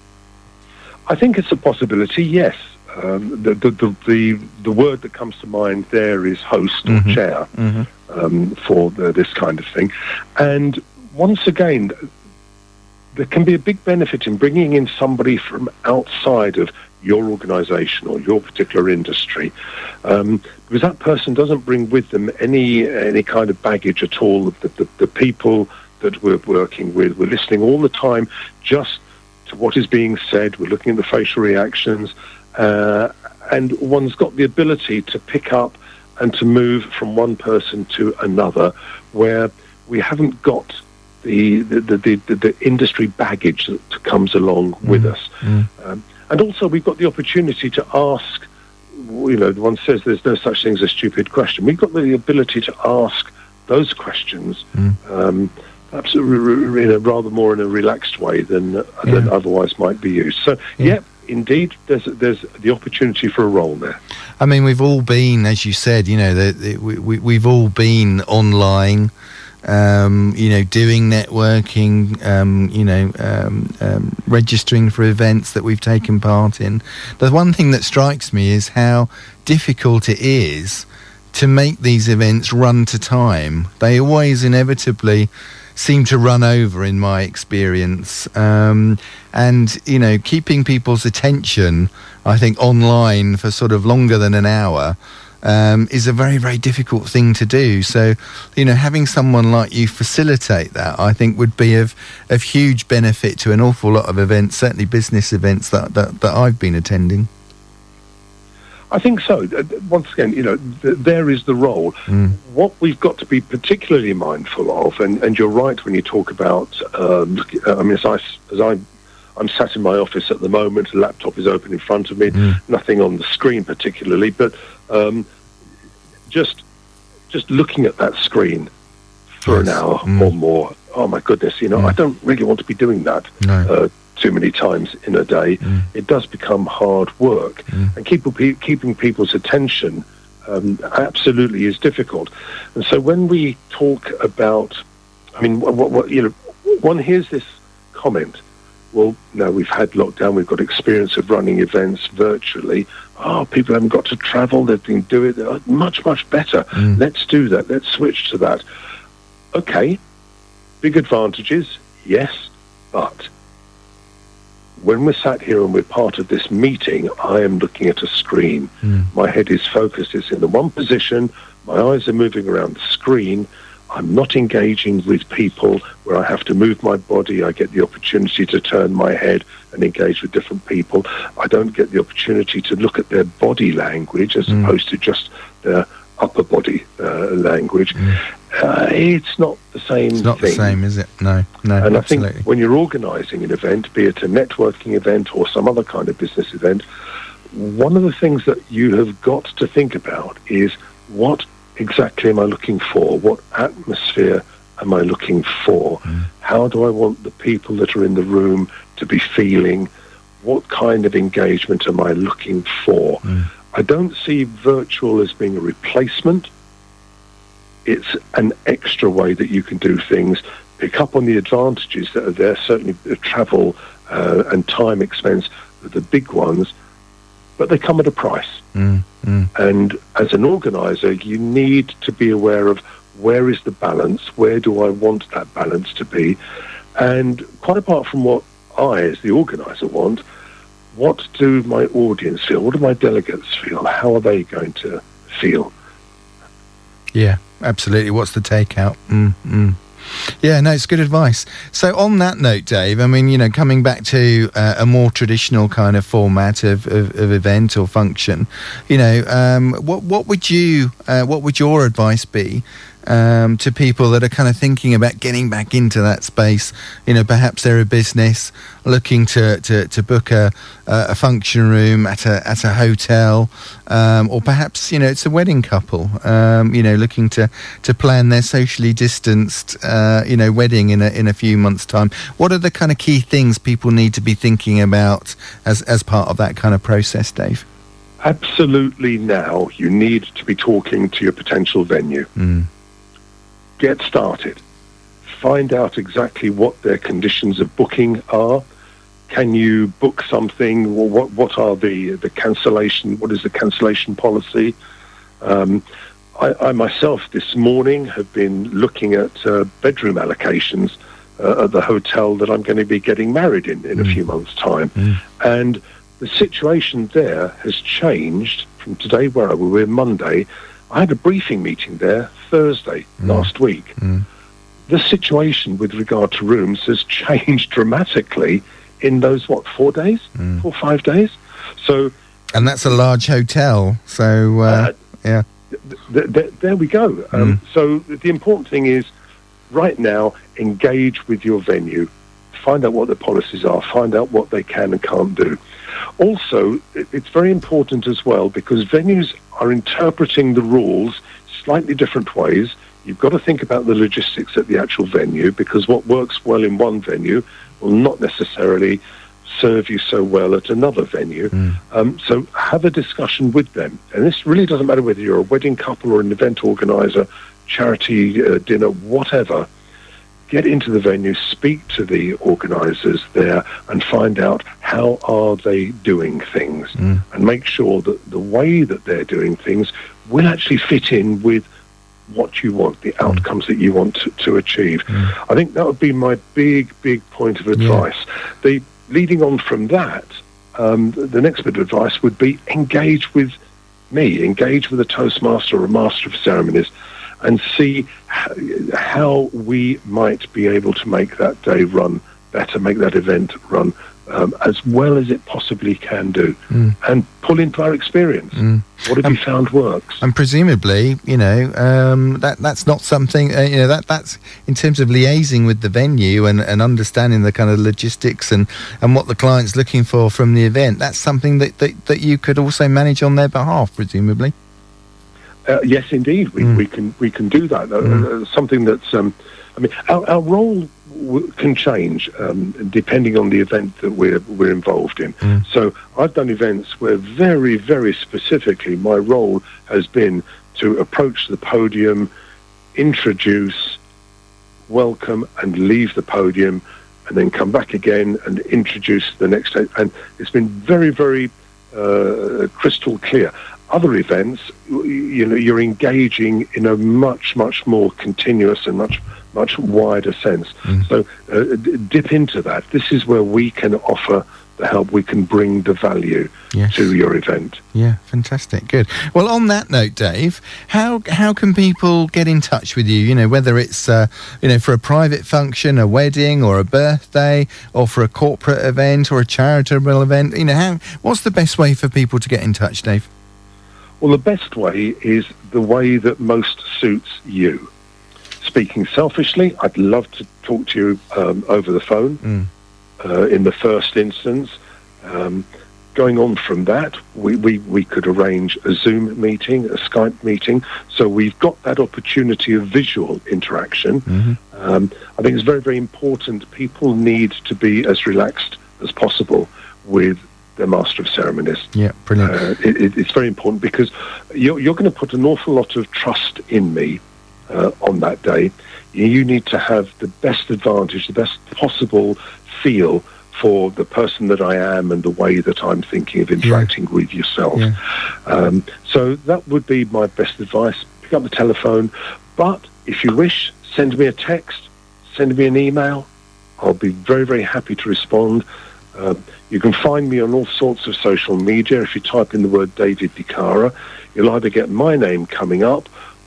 I think it's a possibility. Yes. Um, the, the the the the word that comes to mind there is host or Mm-hmm. chair Mm-hmm. um, for the, this kind of thing, and once again, there can be a big benefit in bringing in somebody from outside of your organisation or your particular industry, um, because that person doesn't bring with them any any kind of baggage at all. The, the, the people that we're working with, we're listening all the time just to what is being said. We're looking at the facial reactions, uh, and one's got the ability to pick up and to move from one person to another, where we haven't got the the, the, the, the industry baggage that comes along mm. with us. Mm. Um, and also we've got the opportunity to ask, you know, one says there's no such thing as a stupid question. We've got the ability to ask those questions, mm. um, perhaps in a rather more in a relaxed way than, uh, yeah. than otherwise might be used. So, yeah. yeah Indeed, there's there's the opportunity for a role there. I mean, we've all been, as you said, you know, the, the, we, we, we've all been online, um, you know, doing networking, um, you know, um, um, registering for events that we've taken part in. The one thing that strikes me is how difficult it is to make these events run to time. They always inevitably seem to run over, in my experience, um, and you know, keeping people's attention, I think, online for sort of longer than an hour um, is a very, very difficult thing to do. So, you know, having someone like you facilitate that, I think, would be of of huge benefit to an awful lot of events, certainly business events that that, that I've been attending. I think so. Once again, you know, th- there is the role. Mm. What we've got to be particularly mindful of, and, and you're right when you talk about, um, I mean, as, I, as I, I'm sat in my office at the moment, the laptop is open in front of me, mm. nothing on the screen particularly, but um, just just looking at that screen for yes. an hour mm. or more, oh my goodness, you know, mm. I don't really want to be doing that. No. Uh, too many times in a day. Mm. It does become hard work, mm. and keep, keeping people's attention um, absolutely is difficult. And so when we talk about, I mean, what, what, you know, one hears this comment, well, no, we've had lockdown, we've got experience of running events virtually. Oh, people haven't got to travel, they can do it uh, much, much better. Mm. Let's do that, let's switch to that. Okay, big advantages, yes, but when we're sat here and we're part of this meeting, I am looking at a screen. Mm. My head is focused, it's in the one position, my eyes are moving around the screen. I'm not engaging with people where I have to move my body. I get the opportunity to turn my head and engage with different people. I don't get the opportunity to look at their body language as mm. opposed to just their upper body uh, language. Mm. Uh, it's not the same It's not thing. the same, is it? No, no, And absolutely. I think when you're organising an event, be it a networking event or some other kind of business event, one of the things that you have got to think about is what exactly am I looking for? What atmosphere am I looking for? Mm. How do I want the people that are in the room to be feeling? What kind of engagement am I looking for? Mm. I don't see virtual as being a replacement. It's an extra way that you can do things, pick up on the advantages that are there, certainly the travel uh, and time expense are the big ones, but they come at a price. Mm, mm. And as an organizer, you need to be aware of where is the balance, where do I want that balance to be, and quite apart from what I, as the organizer, want, what do my audience feel? What do my delegates feel? How are they going to feel? Yeah, absolutely. What's the takeout? Mm, mm. Yeah, no, it's good advice. So on that note, Dave, I mean, you know, coming back to uh, a more traditional kind of format of, of, of event or function, you know, um, what what would you, uh, what would your advice be um, to people that are kind of thinking about getting back into that space? You know, perhaps they're a business looking to, to, to book a, a function room at a at a hotel, um, or perhaps, you know, it's a wedding couple, um, you know, looking to, to plan their socially distanced, uh, you know, wedding in a in a few months' time. What are the kind of key things people need to be thinking about as as part of that kind of process, Dave? Absolutely, now you need to be talking to your potential venue. Mm. Get started. Find out exactly what their conditions of booking are. Can you book something? Or what what are the the cancellation? What is the cancellation policy? Um, I, I myself this morning have been looking at uh, bedroom allocations uh, at the hotel that I'm going to be getting married in in mm. a few months' time, mm. and the situation there has changed from today, where we were Monday. I had a briefing meeting there Thursday mm. last week. Mm. The situation with regard to rooms has changed dramatically in those, what, four days? Mm. Four, five days? So, and that's a large hotel, so, uh, uh, yeah. Th- th- there we go. Um, mm. So the important thing is, right now, engage with your venue. Find out what the policies are. Find out what they can and can't do. Also, it's very important as well, because venues are interpreting the rules slightly different ways. You've got to think about the logistics at the actual venue, because what works well in one venue will not necessarily serve you so well at another venue. Mm. Um, so have a discussion with them. And this really doesn't matter whether you're a wedding couple or an event organizer, charity uh, dinner, whatever. Get into the venue, speak to the organisers there, and find out how are they doing things, mm. and make sure that the way that they're doing things will actually fit in with what you want, the outcomes mm. that you want to, to achieve. Mm. I think that would be my big, big point of advice. Yeah. The leading on from that, um, the next bit of advice would be engage with me, engage with a Toastmaster or a Master of Ceremonies, and see how we might be able to make that day run better, make that event run um, as well as it possibly can do, mm. and pull into our experience. Mm. What have um, you found works? And presumably, you know, um, that that's not something, uh, you know, that that's in terms of liaising with the venue and, and understanding the kind of logistics and, and what the client's looking for from the event. That's something that, that, that you could also manage on their behalf, presumably. Uh, yes, indeed, we, mm. we can we can do that. Uh, mm. uh, something that's, um, I mean, our, our role w- can change um, depending on the event that we're we're involved in. Mm. So I've done events where very, very specifically my role has been to approach the podium, introduce, welcome, and leave the podium, and then come back again and introduce the next day. And it's been very, very uh, crystal clear. Other events, you know, you're engaging in a much, much more continuous and much, much wider sense. Mm. So uh, d- dip into that. This is where we can offer the help. We can bring the value yes. to your event. Yeah, fantastic. Good. Well, on that note, Dave, how how can people get in touch with you? You know, whether it's uh, you know, for a private function, a wedding, or a birthday, or for a corporate event or a charitable event. You know, how what's the best way for people to get in touch, Dave? Well, the best way is the way that most suits you. Speaking selfishly, I'd love to talk to you um, over the phone mm. uh, in the first instance. Um, going on from that, we, we, we could arrange a Zoom meeting, a Skype meeting, so we've got that opportunity of visual interaction. Mm-hmm. Um, I think it's very, very important. People need to be as relaxed as possible with the Master of Ceremonies. Yeah, brilliant. Uh, it, it, it's very important because you're, you're going to put an awful lot of trust in me uh, on that day. You need to have the best advantage, the best possible feel for the person that I am and the way that I'm thinking of interacting yeah. with yourself. Yeah. Um, so that would be my best advice. Pick up the telephone, but if you wish, send me a text, send me an email. I'll be very, very happy to respond. Um, you can find me on all sorts of social media. If you type in the word David Di Cara, you'll either get my name coming up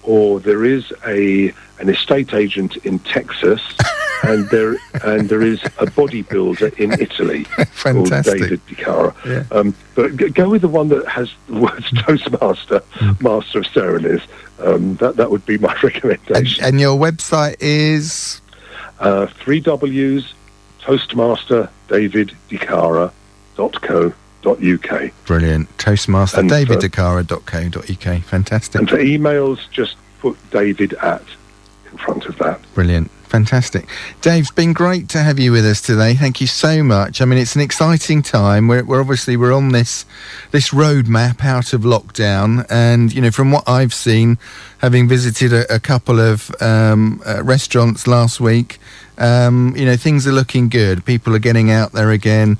or there is a an estate agent in Texas, and there and there is a bodybuilder in Italy called David DiCara. Yeah. Um, but g- go with the one that has the words Toastmaster, Master of Ceremonies. Um, that that would be my recommendation. And, and your website is uh, three W's Toastmaster David DiCara dot co dot uk. Brilliant. Toastmaster And David for- DiCara dot co dot uk. Fantastic. And for emails, just put David at in front of that. Brilliant. Fantastic. Dave, it's been great to have you with us today. Thank you so much. I mean, it's an exciting time. We're, we're obviously, we're on this this roadmap out of lockdown. And, you know, from what I've seen, having visited a, a couple of um, uh, restaurants last week, um, you know, things are looking good. People are getting out there again.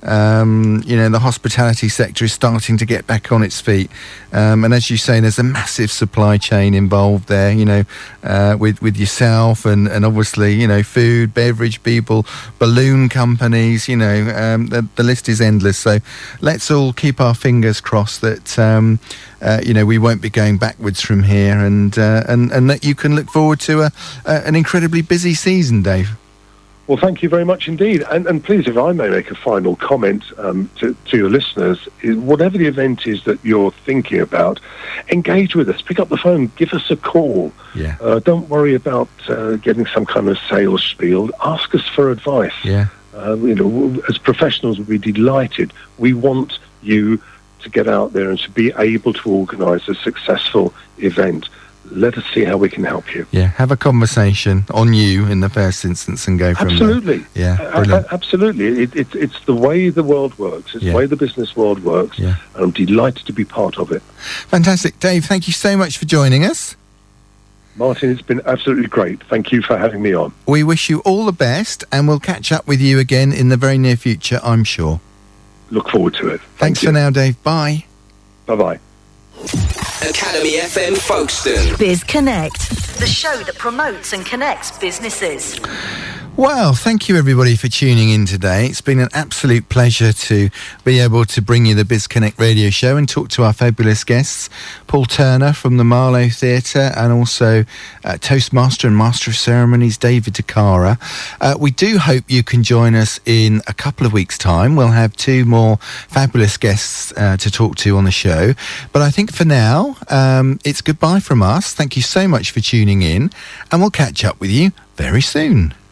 Um, you know, the hospitality sector is starting to get back on its feet. Um, and as you say, there's a massive supply chain involved there, you know, uh, with, with yourself and, and obviously, you know, food, beverage people, balloon companies, you know, um, the, the list is endless. So let's all keep our fingers crossed that, um, uh, you know, we won't be going backwards from here and, uh, and, and that you can look forward to a, a, an incredibly busy season, Dave. Well, thank you very much indeed. And, and please, if I may make a final comment um, to, to your listeners, is whatever the event is that you're thinking about, engage with us. Pick up the phone. Give us a call. Yeah. Uh, don't worry about uh, getting some kind of sales spiel. Ask us for advice. Yeah. Uh, you know, as professionals, we'll be delighted. We want you to get out there and to be able to organise a successful event. Let us see how we can help you. Yeah, have a conversation on you in the first instance and go from Absolutely. there. Yeah, A- brilliant. a- absolutely. It, it, it's the way the world works. It's Yeah. the way the business world works. Yeah. And I'm delighted to be part of it. Fantastic. Dave, thank you so much for joining us. Martin, it's been absolutely great. Thank you for having me on. We wish you all the best and we'll catch up with you again in the very near future, I'm sure. Look forward to it. Thank Thanks you. for now, Dave. Bye. Bye-bye. Academy F M Folkestone. Biz Connect, the show that promotes and connects businesses. Well, thank you everybody for tuning in today. It's been an absolute pleasure to be able to bring you the BizConnect radio show and talk to our fabulous guests, Paul Turner from the Marlow Theatre and also uh, Toastmaster and Master of Ceremonies, David DiCara. Uh, we do hope you can join us in a couple of weeks' time. We'll have two more fabulous guests uh, to talk to on the show. But I think for now, um, it's goodbye from us. Thank you so much for tuning in and we'll catch up with you very soon.